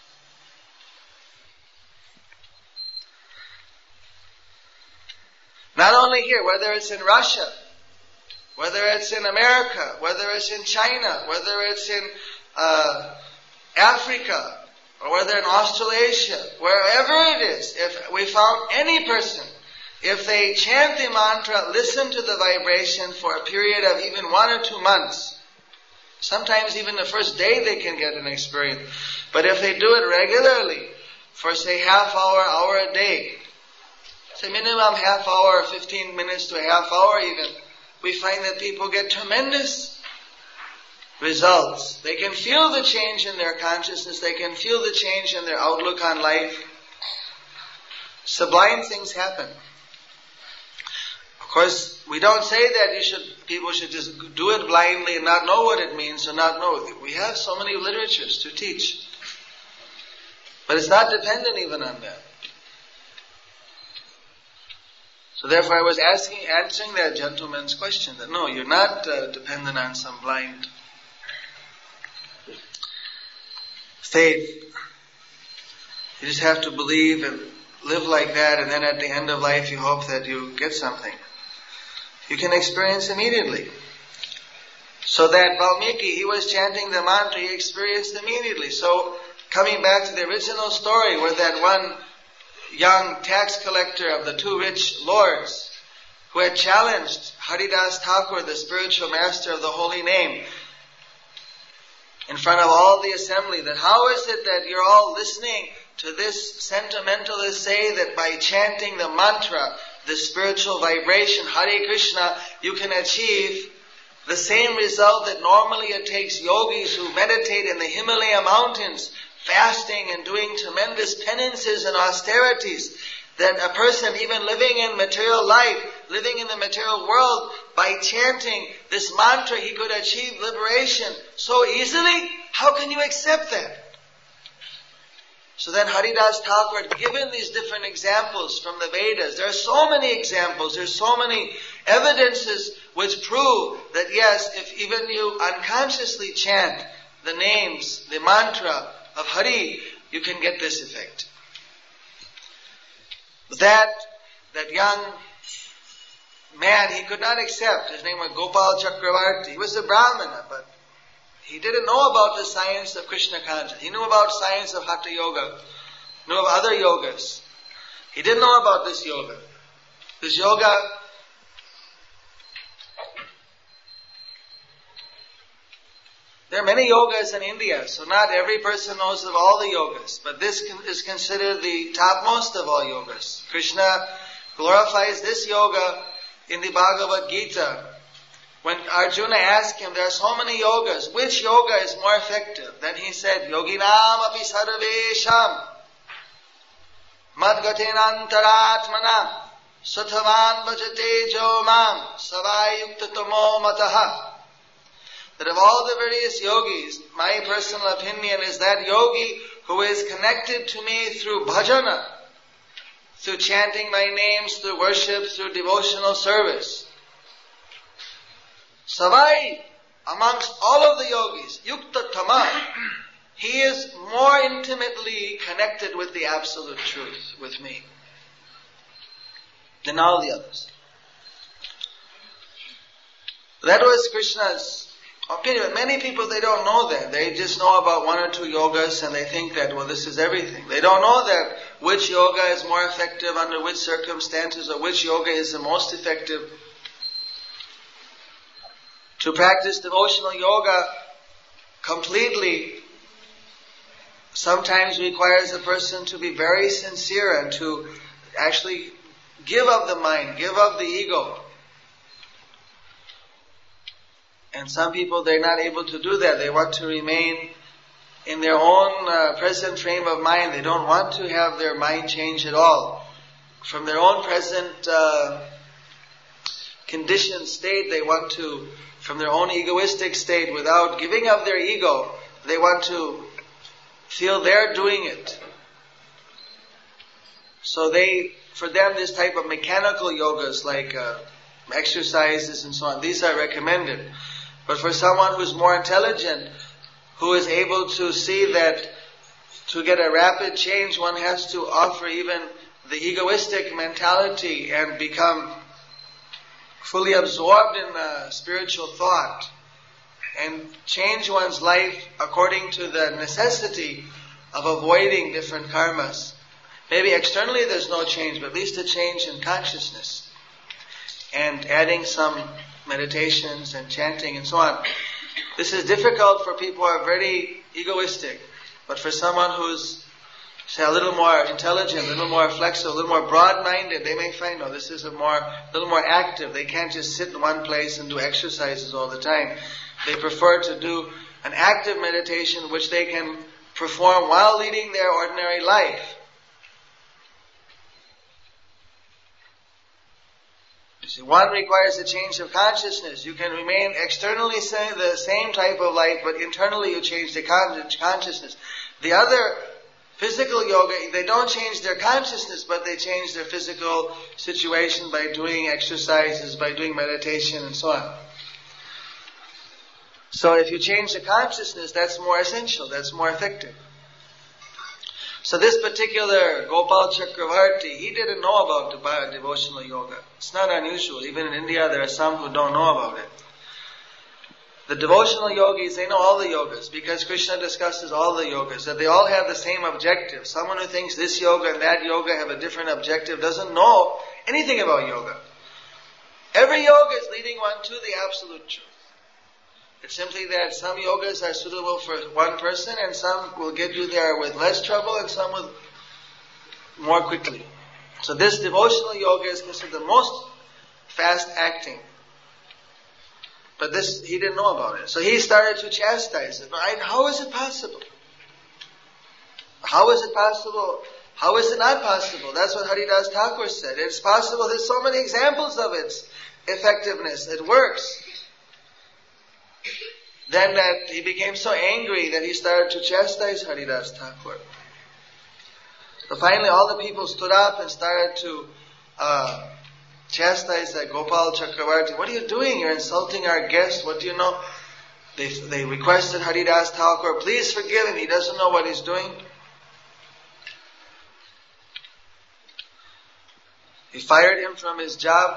Not only here, whether it's in Russia, whether it's in America, whether it's in China, whether it's in Africa, or whether in Australasia, wherever it is, if we found any person, if they chant the mantra, listen to the vibration for a period of even 1 or 2 months, sometimes even the first day they can get an experience. But if they do it regularly, for say half hour a day, say minimum half hour, 15 minutes to a half hour even, we find that people get tremendous results. They can feel the change in their consciousness. They can feel the change in their outlook on life. Sublime things happen. Of Of course, we don't say that people should just do it blindly and not know what it means or not know. We have so many literatures to teach. But it's not dependent even on that. So therefore I was answering that gentleman's question, that no, you're not dependent on some blind faith. You just have to believe and live like that, and then at the end of life you hope that you get something. You can experience immediately. So that Valmiki, he was chanting the mantra, he experienced immediately. So coming back to the original story where that one young tax collector of the two rich lords who had challenged Haridas Thakur, the spiritual master of the holy name, in front of all the assembly, that how is it that you're all listening to this sentimentalist say that by chanting the mantra, the spiritual vibration, Hare Krishna, you can achieve the same result that normally it takes yogis who meditate in the Himalaya mountains, fasting and doing tremendous penances and austerities, that a person even living in material life, living in the material world, by chanting this mantra, he could achieve liberation so easily? How can you accept that? So then Haridas Thakur had given these different examples from the Vedas. There are so many examples, there's so many evidences which prove that yes, if even you unconsciously chant the names, the mantra of Hari, you can get this effect. That young man, he could not accept. His name was Gopal Chakravarti. He was a Brahmana, but he didn't know about the science of Krishna consciousness. He knew about science of Hatha Yoga, knew of other yogas. He didn't know about this yoga. This yoga, there are many yogas in India, so not every person knows of all the yogas, but this is considered the topmost of all yogas. Krishna glorifies this yoga in the Bhagavad Gita. When Arjuna asked him, there are so many yogas, which yoga is more effective? Then he said, Yoginam api sarvesham madgatenantaratmanam satavan bhajate jo mam savayuktatomo mataha. That of all the various yogis, my personal opinion is that yogi who is connected to me through bhajana, through chanting my names, through worship, through devotional service. Savai, amongst all of the yogis, yukta tama, he is more intimately connected with the absolute truth, with me, than all the others. That was Krishna's opinion. Many people, they don't know that. They just know about one or two yogas and they think that, well, this is everything. They don't know that which yoga is more effective under which circumstances, or which yoga is the most effective. To practice devotional yoga completely sometimes requires a person to be very sincere and to actually give up the mind, give up the ego. And some people, they're not able to do that. They want to remain in their own present frame of mind. They don't want to have their mind change at all. From their own present conditioned state, they want to, from their own egoistic state, without giving up their ego, they want to feel they're doing it. So for them, this type of mechanical yogas like exercises and so on, these are recommended. But for someone who's more intelligent, who is able to see that to get a rapid change, one has to offer even the egoistic mentality and become fully absorbed in spiritual thought and change one's life according to the necessity of avoiding different karmas. Maybe externally there's no change, but at least a change in consciousness and adding some meditations and chanting and so on. This is difficult for people who are very egoistic, but for someone who's, say, a little more intelligent, a little more flexible, a little more broad-minded, they may find, no, this is a little more active. They can't just sit in one place and do exercises all the time. They prefer to do an active meditation which they can perform while leading their ordinary life. see, one requires a change of consciousness. You can remain externally saying the same type of life, but internally you change the consciousness. The other, physical yoga, they don't change their consciousness, but they change their physical situation by doing exercises, by doing meditation, and so on. So if you change the consciousness, that's more essential, that's more effective. So this particular Gopal Chakravarti, he didn't know about devotional yoga. It's not unusual. Even in India, there are some who don't know about it. The devotional yogis, they know all the yogas because Krishna discusses all the yogas, that they all have the same objective. Someone who thinks this yoga and that yoga have a different objective doesn't know anything about yoga. Every yoga is leading one to the absolute truth. It's simply that some yogas are suitable for one person and some will get you there with less trouble and some with more quickly. So this devotional yoga is considered the most fast acting. But this, he didn't know about it. So he started to chastise it. How is it possible? How is it possible? How is it not possible? That's what Haridas Thakur said. It's possible. There's so many examples of its effectiveness. It works. Then that he became so angry that he started to chastise Haridas Thakur. So finally all the people stood up and started to chastise that Gopal Chakravarti. What are you doing? You're insulting our guest. What do you know? They requested Haridas Thakur, please forgive him. He doesn't know what he's doing. He fired him from his job.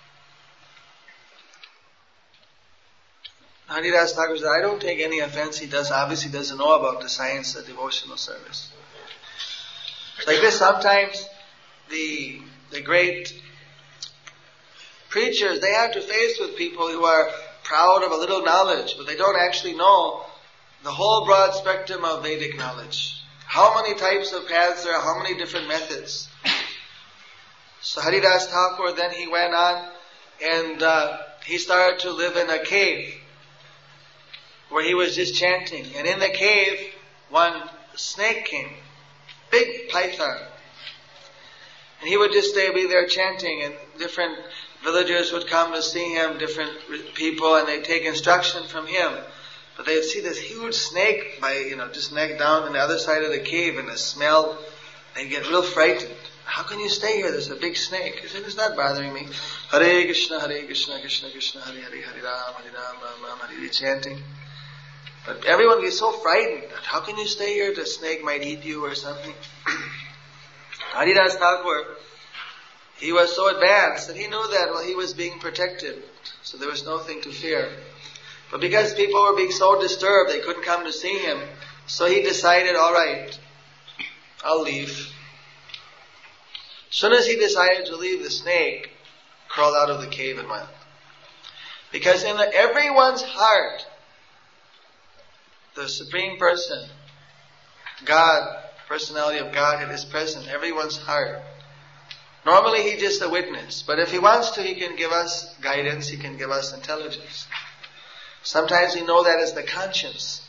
Haridas Thakur said, I don't take any offense. He obviously doesn't know about the science of devotional service. It's like this, sometimes the great preachers, they have to face with people who are proud of a little knowledge, but they don't actually know the whole broad spectrum of Vedic knowledge. How many types of paths there are, how many different methods. So Haridas Thakur, then he went on and he started to live in a cave where he was just chanting. And in the cave, one snake came, big python. And he would just be there chanting, and different villagers would come to see him, different people, and they'd take instruction from him. But they'd see this huge snake just neck down on the other side of the cave, and the smell, they'd get real frightened. How can you stay here? There's a big snake. He said, it's not bothering me. Hare Krishna, Krishna Krishna, Hare Hare, Hare Ram, Ram Ram, Hare chanting. But everyone gets so frightened. How can you stay here? The snake might eat you or something. Haridas Thakur, he was so advanced that he knew that he was being protected. So there was nothing to fear. But because people were being so disturbed, they couldn't come to see him. So he decided, all right, I'll leave. As soon as he decided to leave, the snake crawled out of the cave and went. Because in everyone's heart, the Supreme Person, God, personality of Godhead is present in everyone's heart. Normally he's just a witness, but if he wants to, he can give us guidance, he can give us intelligence. Sometimes we know that as the conscience.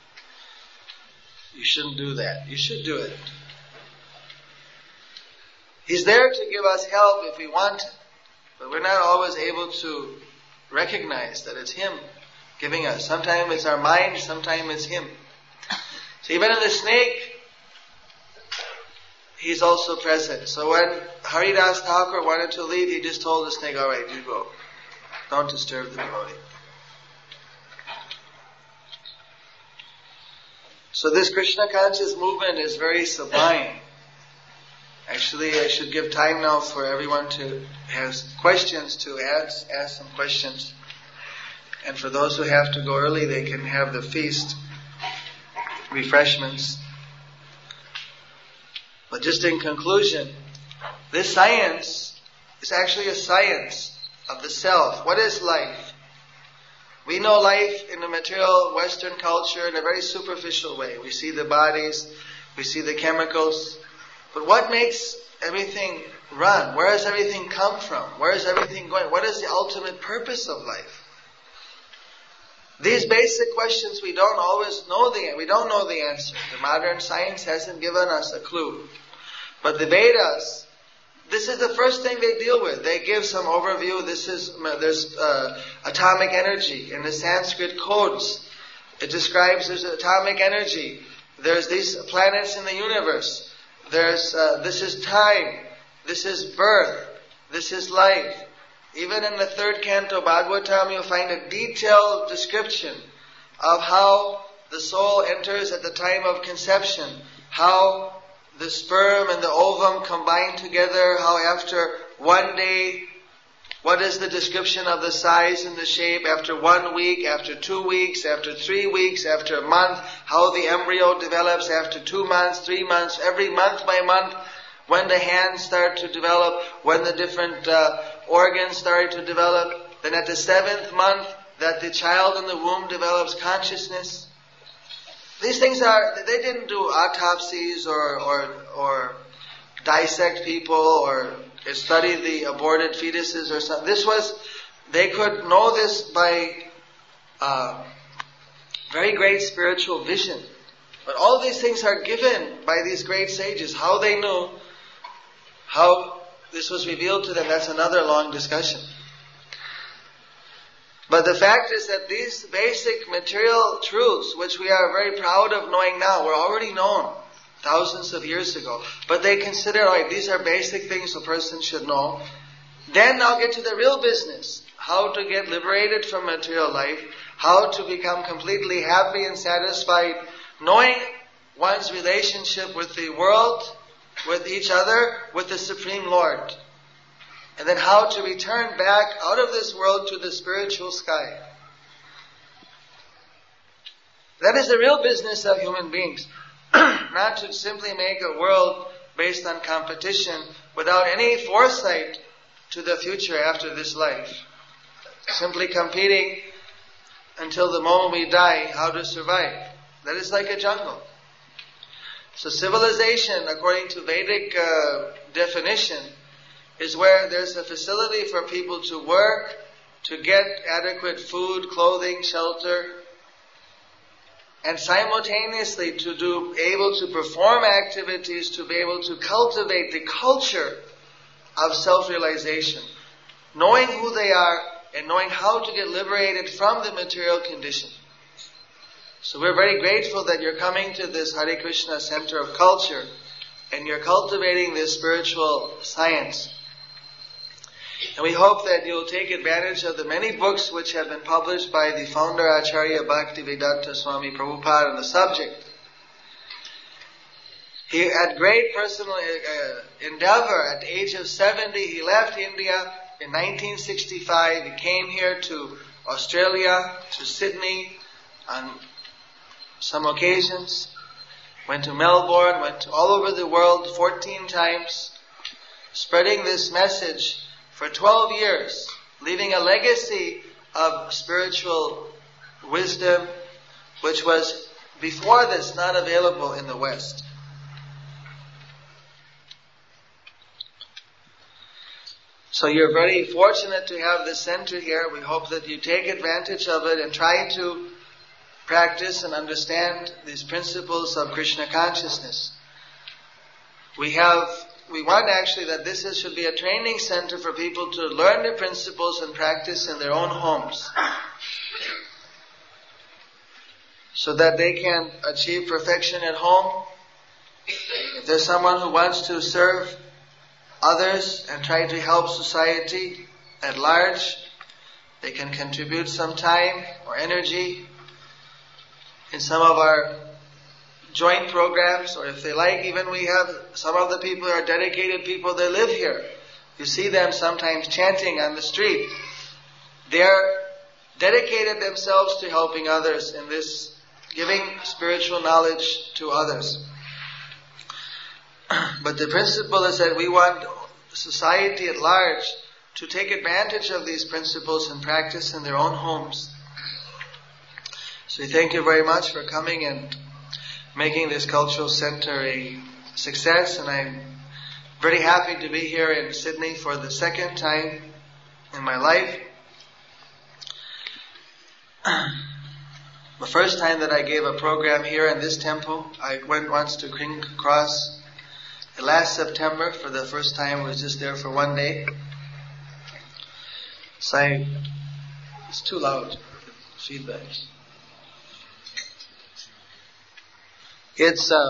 You shouldn't do that. You should do it. He's there to give us help if we want it, but we're not always able to recognize that it's Him giving us. Sometimes it's our mind, sometimes it's Him. So even in the snake, He's also present. So when Haridas Thakur wanted to leave, he just told the snake, all right, you go. Don't disturb the devotee. So this Krishna conscious movement is very sublime. Actually, I should give time now for everyone to have questions, to ask some questions. And for those who have to go early, they can have the feast, refreshments. But just in conclusion, this science is actually a science of the self. What is life? We know life in the material Western culture in a very superficial way. We see the bodies, we see the chemicals. But what makes everything run? Where does everything come from? Where is everything going? What is the ultimate purpose of life? These basic questions we don't always know we don't know the answer. The modern science hasn't given us a clue. But the Vedas, This is the first thing they deal with. They give some overview. There's atomic energy in the Sanskrit codes. It describes there's atomic energy. There's these planets in the universe. This is time. This is birth. This is life. Even in the third canto Bhagavatam, you'll find a detailed description of how the soul enters at the time of conception, how the sperm and the ovum combine together, how after one day, what is the description of the size and the shape after 1 week, after 2 weeks, after 3 weeks, after a month, how the embryo develops after 2 months, 3 months, every month by month, when the hands start to develop, when the different organs start to develop, then at the 7th month that the child in the womb develops consciousness. These things they didn't do autopsies or dissect people or study the aborted fetuses or something. They could know this by very great spiritual vision. But all these things are given by these great sages. How they knew, how this was revealed to them, that's another long discussion. But the fact is that these basic material truths, which we are very proud of knowing now, were already known thousands of years ago. But they consider, these are basic things a person should know. Then now get to the real business. How to get liberated from material life. How to become completely happy and satisfied, knowing one's relationship with the world, with each other, with the Supreme Lord. And then how to return back out of this world to the spiritual sky. That is the real business of human beings. Not to simply make a world based on competition without any foresight to the future after this life. Simply competing until the moment we die, how to survive. That is like a jungle. So civilization, according to Vedic definition, is where there's a facility for people to work, to get adequate food, clothing, shelter, and simultaneously to be able to perform activities, to be able to cultivate the culture of self-realization, knowing who they are and knowing how to get liberated from the material condition. So we're very grateful that you're coming to this Hare Krishna Center of Culture and you're cultivating this spiritual science. And we hope that you'll take advantage of the many books which have been published by the founder Acharya Bhaktivedanta Swami Prabhupada on the subject. He had great personal endeavor. At the age of 70, he left India in 1965. He came here to Australia, to Sydney on some occasions. Went to Melbourne, went all over the world 14 times, spreading this message for 12 years, leaving a legacy of spiritual wisdom which was before this not available in the West. So you're very fortunate to have this center here. We hope that you take advantage of it and try to practice and understand these principles of Krishna consciousness. We want actually that this should be a training center for people to learn the principles and practice in their own homes, so that they can achieve perfection at home. If there's someone who wants to serve others and try to help society at large, they can contribute some time or energy in some of our joint programs, or if they like, even we have some of the people who are dedicated people, they live here. You see them sometimes chanting on the street. They're dedicated themselves to helping others in this, giving spiritual knowledge to others. But the principle is that we want society at large to take advantage of these principles and practice in their own homes. So we thank you very much for coming and making this cultural center a success, and I'm very happy to be here in Sydney for the second time in my life. The first time that I gave a program here in this temple, I went once to King Cross last September, for the first time, I was just there for one day. So it's too loud, feedback. It's,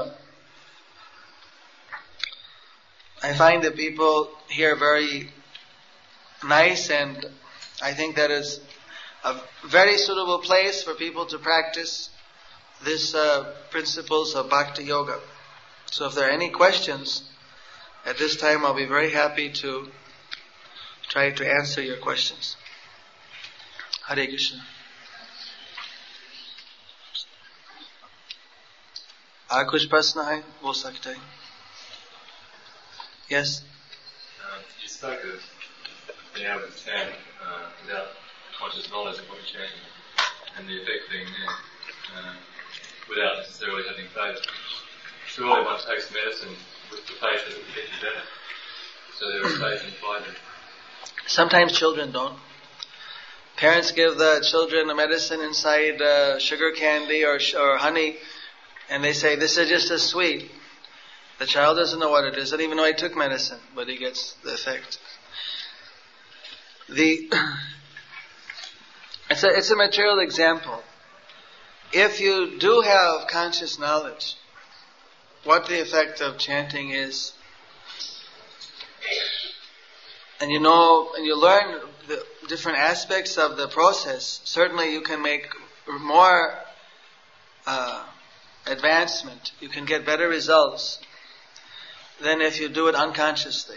I find the people here very nice, and I think that is a very suitable place for people to practice this principles of Bhakti Yoga. So if there are any questions, at this time I'll be very happy to try to answer your questions. Hare Krishna. और कुछ प्रश्न है हो सकते हैं? Yes. You spoke of being able to chant without conscious knowledge of what you're chanting, and the effect being there without necessarily having faith. Surely one takes medicine with the faith that it will get you better. So there is faith implied there. Sometimes children don't. Parents give the children a medicine inside sugar candy or honey, and they say, this is just a sweet. The child doesn't know what it is, doesn't even know he took medicine, but he gets the effect. It's a material example. If you do have conscious knowledge, what the effect of chanting is, and you know, and you learn the different aspects of the process, certainly you can make more advancement. You can get better results than if you do it unconsciously.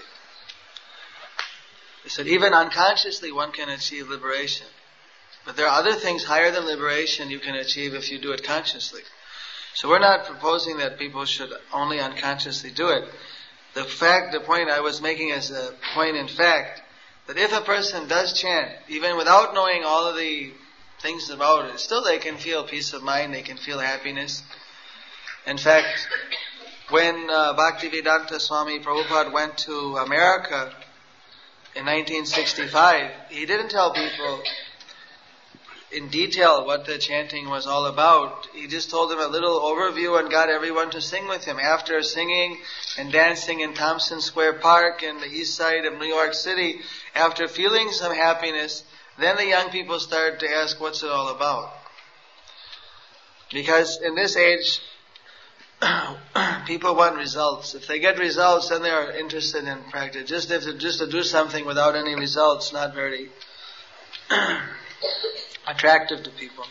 He said even unconsciously one can achieve liberation. But there are other things higher than liberation you can achieve if you do it consciously. So we're not proposing that people should only unconsciously do it. The point I was making is a point in fact, that if a person does chant, even without knowing all of the things about it, still they can feel peace of mind, they can feel happiness. In fact, when Bhaktivedanta Swami Prabhupada went to America in 1965, he didn't tell people in detail what the chanting was all about. He just told them a little overview and got everyone to sing with him. After singing and dancing in Thompson Square Park in the east side of New York City, after feeling some happiness, then the young people started to ask, what's it all about? Because in this age, people want results. If they get results, then they are interested in practice. Just to do something without any results, not very attractive to people.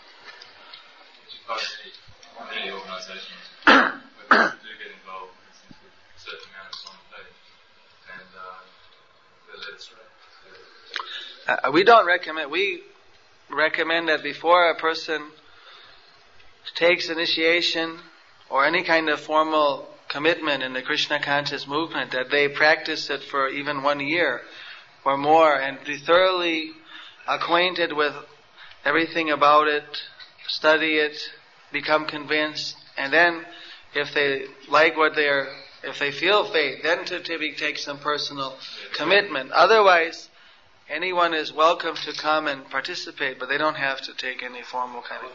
Many organisations where people do get involved with a certain amount of time and faith, and they're led astray. We don't recommend. We recommend that before a person takes initiation or any kind of formal commitment in the Krishna conscious movement, that they practice it for even 1 year or more and be thoroughly acquainted with everything about it, study it, become convinced, and then if they like if they feel faith, then to take some personal commitment. Otherwise, anyone is welcome to come and participate, but they don't have to take any formal kind of...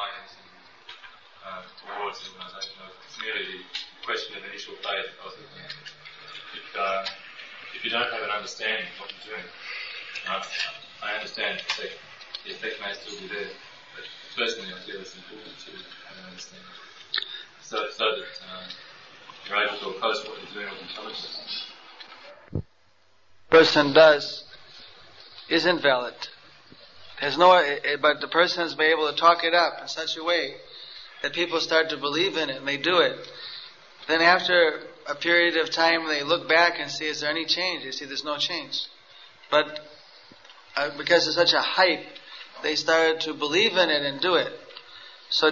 Towards the organisation. It's merely the question of initial faith. I was thinking, if you don't have an understanding of what you're doing, I understand the effect may still be there, but personally I feel it's important to have an understanding, so that you're able to oppose what you're doing with intelligence. Person does isn't valid. But the person has been able to talk it up in such a way that people start to believe in it and they do it. Then after a period of time they look back and see, is there any change? You see, there's no change. But because there's such a hype, they started to believe in it and do it. So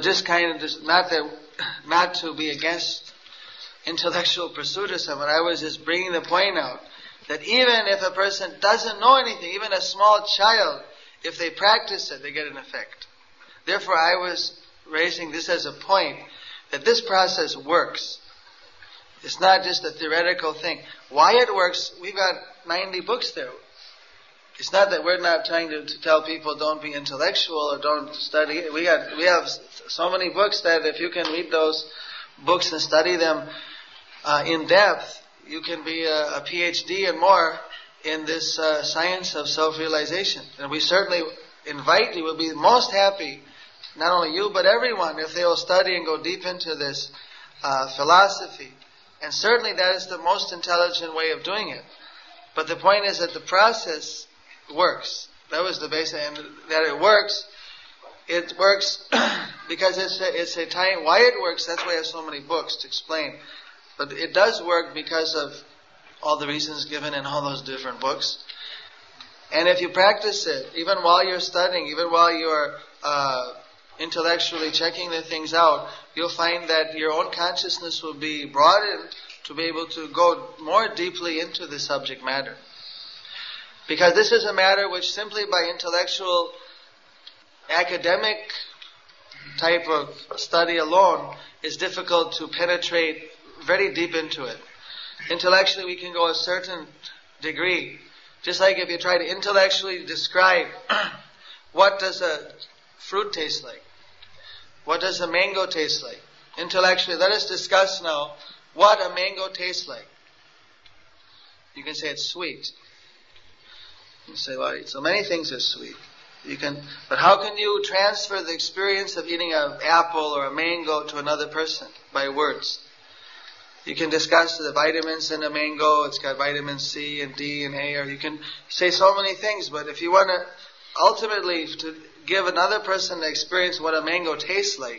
not to be against intellectual pursuit or something, I was just bringing the point out that even if a person doesn't know anything, even a small child, if they practice it, they get an effect. Therefore I was raising this as a point, that this process works. It's not just a theoretical thing. Why it works, we've got 90 books there. It's not that we're not trying to tell people don't be intellectual or don't study. We have so many books that if you can read those books and study them in depth, you can be a PhD and more in this science of self-realization. And we certainly invite you, we'll be most happy, not only you but everyone, if they will study and go deep into this philosophy. And certainly that is the most intelligent way of doing it. But the point is that the process works. That was the basic, and that it works because it's a time. Why it works, that's why I have so many books to explain. But it does work because of all the reasons given in all those different books. And if you practice it, even while you're studying, even while you're intellectually checking the things out, you'll find that your own consciousness will be broadened to be able to go more deeply into the subject matter. Because this is a matter which simply by intellectual, academic type of study alone is difficult to penetrate very deep into it. Intellectually we can go a certain degree. Just like if you try to intellectually describe what does a fruit taste like? What does a mango taste like? Intellectually, let us discuss now what a mango tastes like. You can say it's sweet. You say, well, so many things are sweet. But how can you transfer the experience of eating an apple or a mango to another person? By words. You can discuss the vitamins in a mango. It's got vitamin C and D and A. Or you can say so many things. But if you want to ultimately to give another person the experience what a mango tastes like,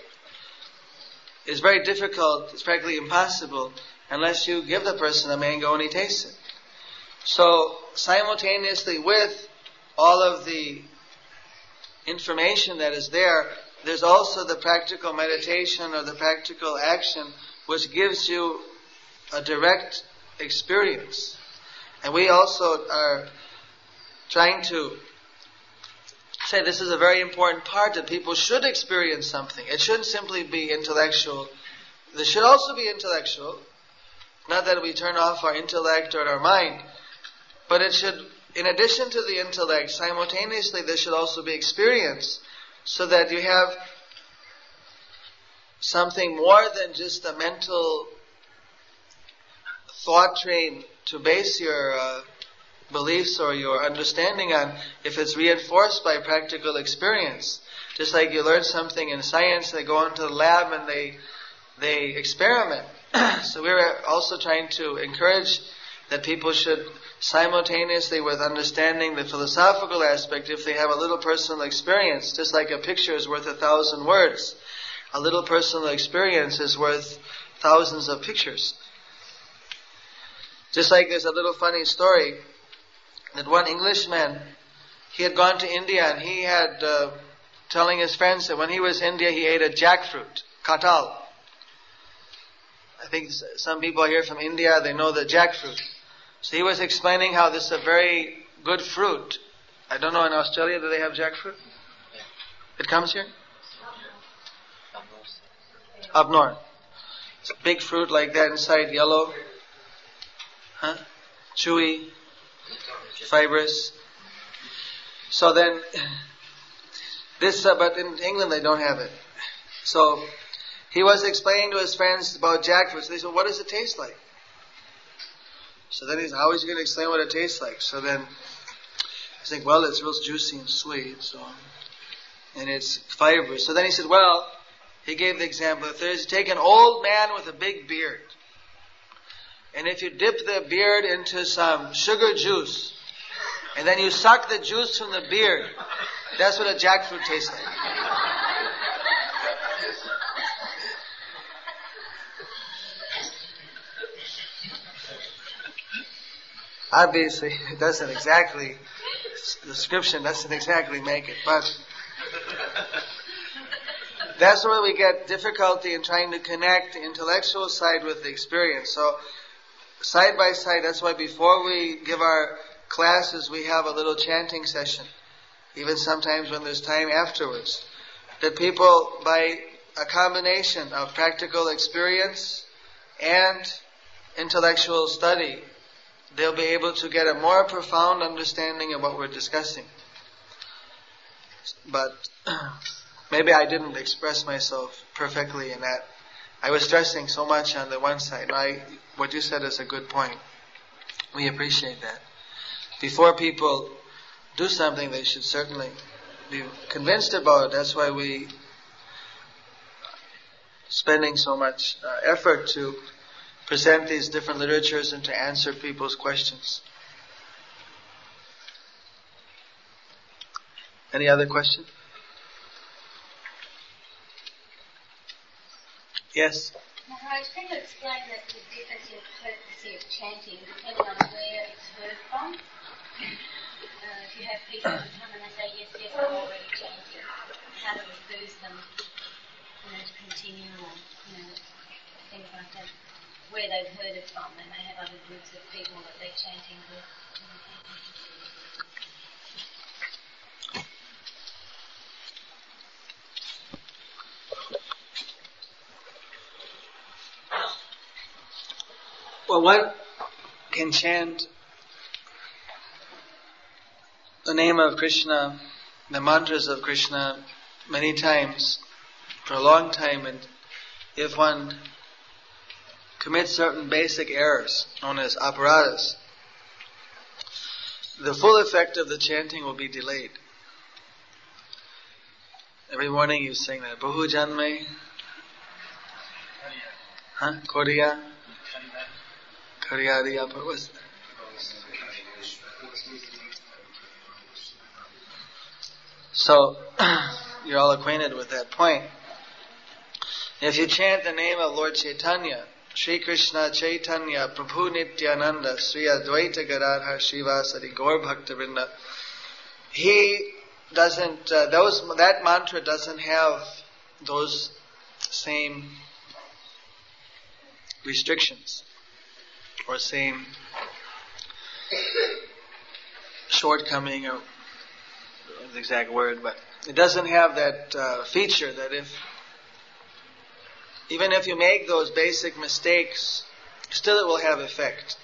is very difficult. It's practically impossible unless you give the person a mango and he tastes it. So simultaneously with all of the information that is there, there's also the practical meditation or the practical action which gives you a direct experience. And we also are trying to say this is a very important part, that people should experience something. It shouldn't simply be intellectual. There should also be intellectual. Not that we turn off our intellect or our mind, but it should, in addition to the intellect, simultaneously there should also be experience, so that you have something more than just a mental thought train to base your beliefs or your understanding on, if it's reinforced by practical experience. Just like you learn something in science, they go into the lab and they experiment. So we're also trying to encourage that people should simultaneously with understanding the philosophical aspect, if they have a little personal experience, just like a picture is worth 1,000 words, a little personal experience is worth thousands of pictures. Just like there's a little funny story that one Englishman, he had gone to India and he had telling his friends that when he was in India he ate a jackfruit, katal. I think some people here from India, they know the jackfruit. So he was explaining how this is a very good fruit. I don't know, in Australia do they have jackfruit? It comes here? Up north. It's a big fruit like that inside, yellow. Chewy, fibrous. So then, but in England they don't have it. So he was explaining to his friends about jackfruit. So they said, what does it taste like? So then how is he going to explain what it tastes like? So then he's like, well, it's real juicy and sweet, and it's fibrous. So then he said, well, he gave the example. If you take an old man with a big beard, and if you dip the beard into some sugar juice, and then you suck the juice from the beard, that's what a jackfruit tastes like. Obviously, it doesn't exactly, the description doesn't exactly make it, but that's where we get difficulty in trying to connect the intellectual side with the experience. So, side by side, that's why before we give our classes, we have a little chanting session, even sometimes when there's time afterwards, that people, by a combination of practical experience and intellectual study, they'll be able to get a more profound understanding of what we're discussing. But maybe I didn't express myself perfectly in that I was stressing so much on the one side. What you said is a good point. We appreciate that. Before people do something, they should certainly be convinced about it. That's why we spending so much effort to present these different literatures and to answer people's questions. Any other question? Yes? I was trying to explain that the difference in potency of chanting depending on where it's heard from. If you have people who come and they say, yes, I'm already chanting, how to enthuse them, to continue or, things like that. Where they've heard it from, they may have other groups of people that they're chanting with. Well, one can chant the name of Krishna, the mantras of Krishna many times, for a long time, and if one commits certain basic errors, known as aparadas, the full effect of the chanting will be delayed. Every morning you sing that, Bahu Janme, Koriya, Kariyariya, what was that? So, you're all acquainted with that point. If you chant the name of Lord Chaitanya, Sri Krishna Chaitanya Prabhu Nityananda Sri Advaita Gadadhar Srivasadi Gaur Bhaktivinoda, he doesn't, that mantra doesn't have those same restrictions or same shortcoming, or the exact word, but it doesn't have that feature that even if you make those basic mistakes, still it will have effect.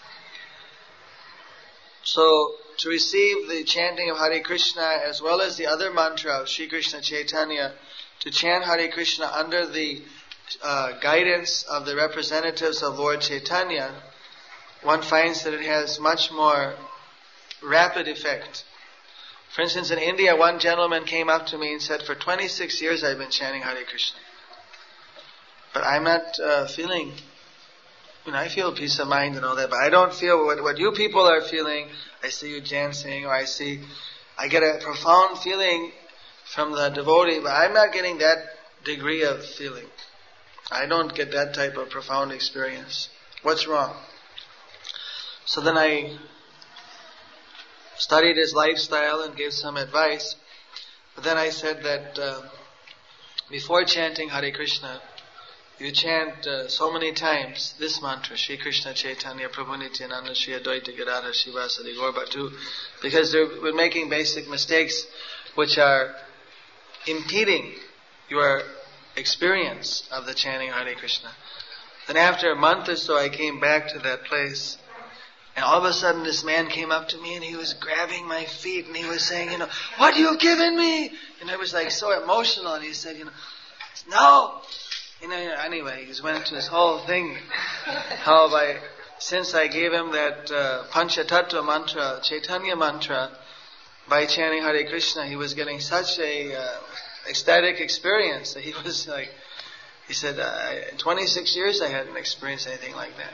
So, to receive the chanting of Hare Krishna as well as the other mantra of Sri Krishna Chaitanya, to chant Hare Krishna under the guidance of the representatives of Lord Chaitanya, one finds that it has much more rapid effect. For instance, in India, one gentleman came up to me and said, for 26 years I've been chanting Hare Krishna. But I'm not feeling, I feel peace of mind and all that, but I don't feel what you people are feeling. I see you dancing, or I get a profound feeling from the devotee, but I'm not getting that degree of feeling. I don't get that type of profound experience. What's wrong? So then I studied his lifestyle and gave some advice. But then I said that before chanting Hare Krishna, you chant so many times this mantra, Sri Krishna Chaitanya Prabhu Nityananda Sri Advaita Gadadhar Srivasadi Gaur Bhaktivinoda, because we're making basic mistakes which are impeding your experience of the chanting Hare Krishna. Then after a month or so I came back to that place, and all of a sudden this man came up to me and he was grabbing my feet and he was saying, what you've given me! And I was so emotional, and he said, no! Anyway, he went into his whole thing, how since I gave him that Panchatattva mantra, Chaitanya mantra, by chanting Hare Krishna, he was getting such a ecstatic experience that he was he said, in 26 years I hadn't experienced anything like that.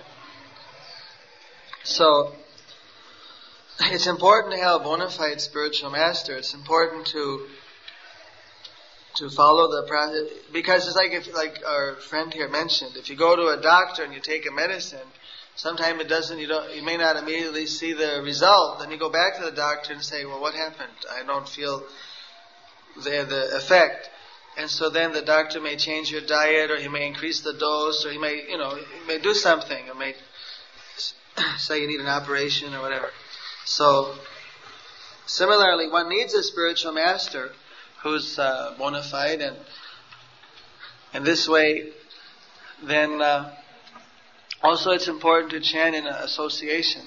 So, it's important to have a bona fide spiritual master. It's important to follow the process, because it's like our friend here mentioned, if you go to a doctor and you take a medicine, sometimes you may not immediately see the result. Then you go back to the doctor and say, well, what happened? I don't feel the effect. And so then the doctor may change your diet, or he may increase the dose, or he may, he may do something, or may say you need an operation or whatever. So, similarly, one needs a spiritual master who's bona fide, and this way, then also it's important to chant in an association.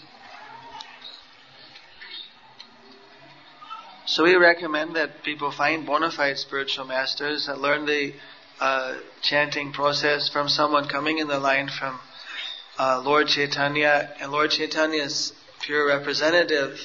So we recommend that people find bona fide spiritual masters and learn the chanting process from someone coming in the line from Lord Chaitanya, and Lord Chaitanya's pure representative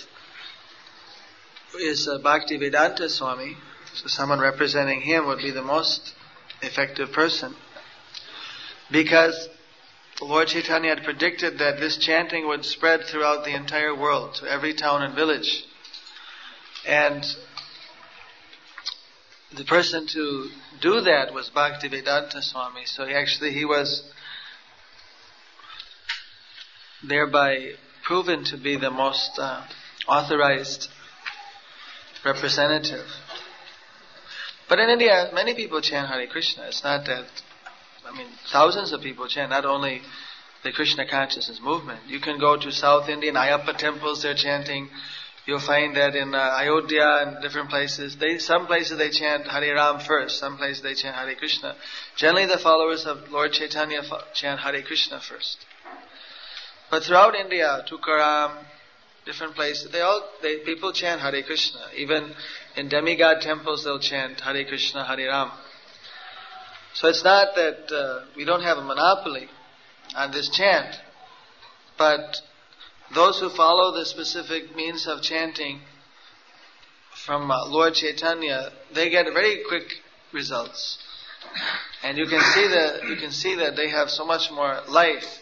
is Bhaktivedanta Swami. So someone representing him would be the most effective person, because Lord Chaitanya had predicted that this chanting would spread throughout the entire world, to every town and village. And the person to do that was Bhaktivedanta Swami. So he was thereby proven to be the most authorized representative. But in India, many people chant Hare Krishna. It's not that, thousands of people chant, not only the Krishna consciousness movement. You can go to South Indian Ayappa temples, they're chanting. You'll find that in Ayodhya and different places, some places they chant Hare Ram first, some places they chant Hare Krishna. Generally the followers of Lord Chaitanya chant Hare Krishna first. But throughout India, Tukaram, different places, people chant Hare Krishna. Even in demigod temples they'll chant Hare Krishna, Hare Ram. So it's not that we don't have a monopoly on this chant, but those who follow the specific means of chanting from Lord Chaitanya, they get very quick results, and you can see that they have so much more life.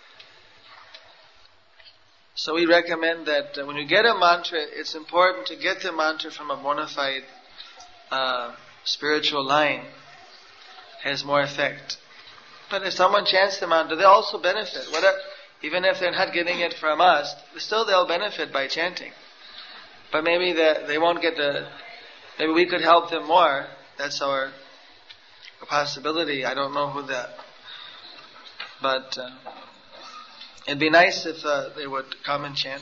So we recommend that when you get a mantra, it's important to get the mantra from a bona fide spiritual line. It has more effect. But if someone chants the mantra, they also benefit. Even if they're not getting it from us, still they'll benefit by chanting. But maybe they won't get maybe we could help them more. That's our possibility. I don't know who that. But it'd be nice if they would come and chant.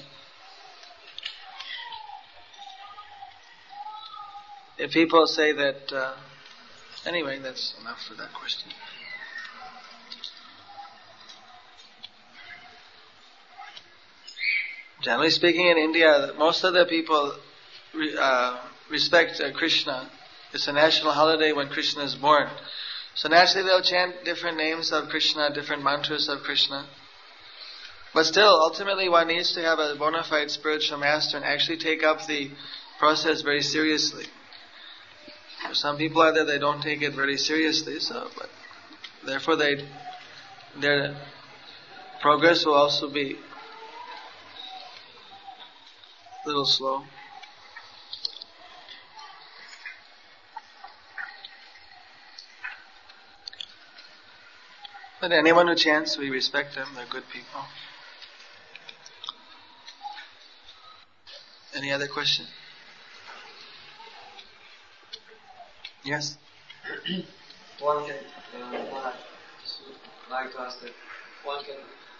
If people say that, anyway, that's enough for that question. Generally speaking, in India, most of the people respect Krishna. It's a national holiday when Krishna is born. So naturally they'll chant different names of Krishna, different mantras of Krishna. But still, ultimately one needs to have a bona fide spiritual master and actually take up the process very seriously. Some people out there, they don't take it very seriously, but therefore their progress will also be a little slow. But anyone who chants, we respect them. They're good people. Any other question? Yes? One can, like to ask that, one could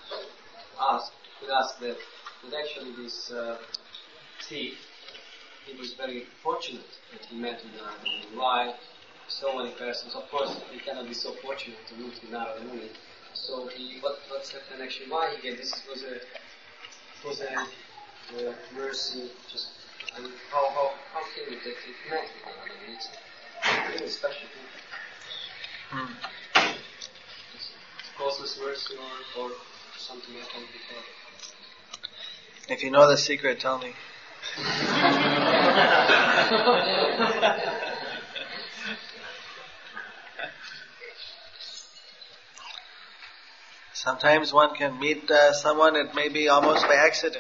ask that actually this thief, he was very fortunate that he met in life so many persons. Of course, he cannot be so fortunate to meet with Narada Muni. So what's the connection? Why he get this? Was a mercy. Just how can you get it connect with Narada Muni? It's really special thing. Causeless mercy or something else before. If you know the secret, tell me. Sometimes one can meet someone, it may be almost by accident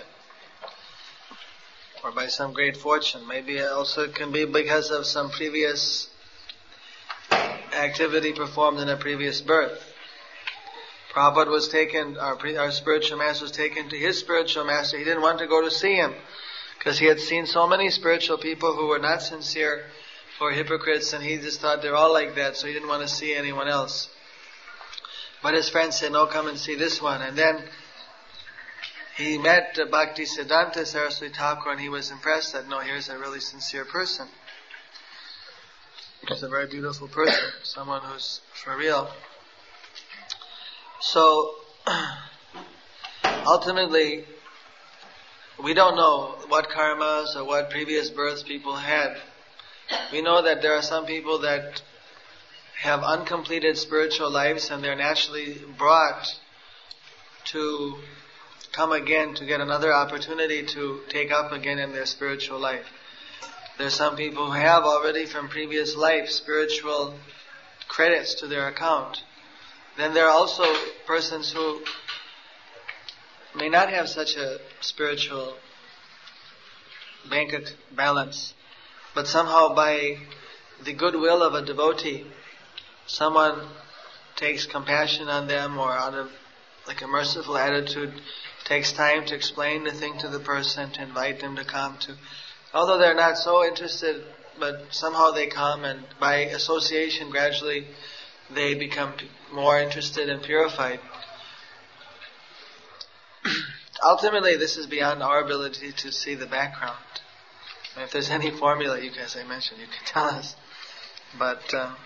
or by some great fortune. Maybe also it can be because of some previous activity performed in a previous birth. Prabhupada was taken, our spiritual master was taken to his spiritual master. He didn't want to go to see him because he had seen so many spiritual people who were not sincere or hypocrites, and he just thought they're all like that, so he didn't want to see anyone else. But his friends said, no, come and see this one. And then he met Bhaktisiddhanta Saraswati Thakur, and he was impressed that, no, here's a really sincere person. He's a very beautiful person, someone who's for real. So, ultimately, we don't know what karmas or what previous births people had. We know that there are some people that have uncompleted spiritual lives, and they're naturally brought to come again to get another opportunity to take up again in their spiritual life. There's some people who have already from previous life spiritual credits to their account. Then there are also persons who may not have such a spiritual bank balance, but somehow by the goodwill of a devotee, someone takes compassion on them, or out of like a merciful attitude, takes time to explain the thing to the person, to invite them to come to. Although they're not so interested, but somehow they come, and by association gradually they become more interested and purified. Ultimately, this is beyond our ability to see the background. And if there's any formula, as I mentioned, you can tell us. But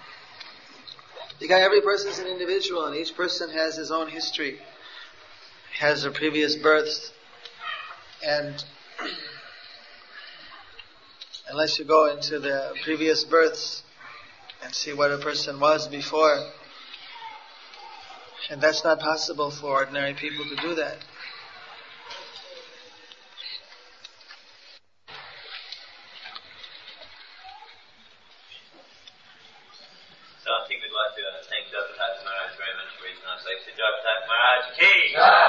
every person is an individual, and each person has his own history, has their previous births, and unless you go into the previous births and see what a person was before, and that's not possible for ordinary people to do that. So I think we'd like to thank Jayapataka Maharaj very much for his nice lecture. Jayapataka Maharaj ki!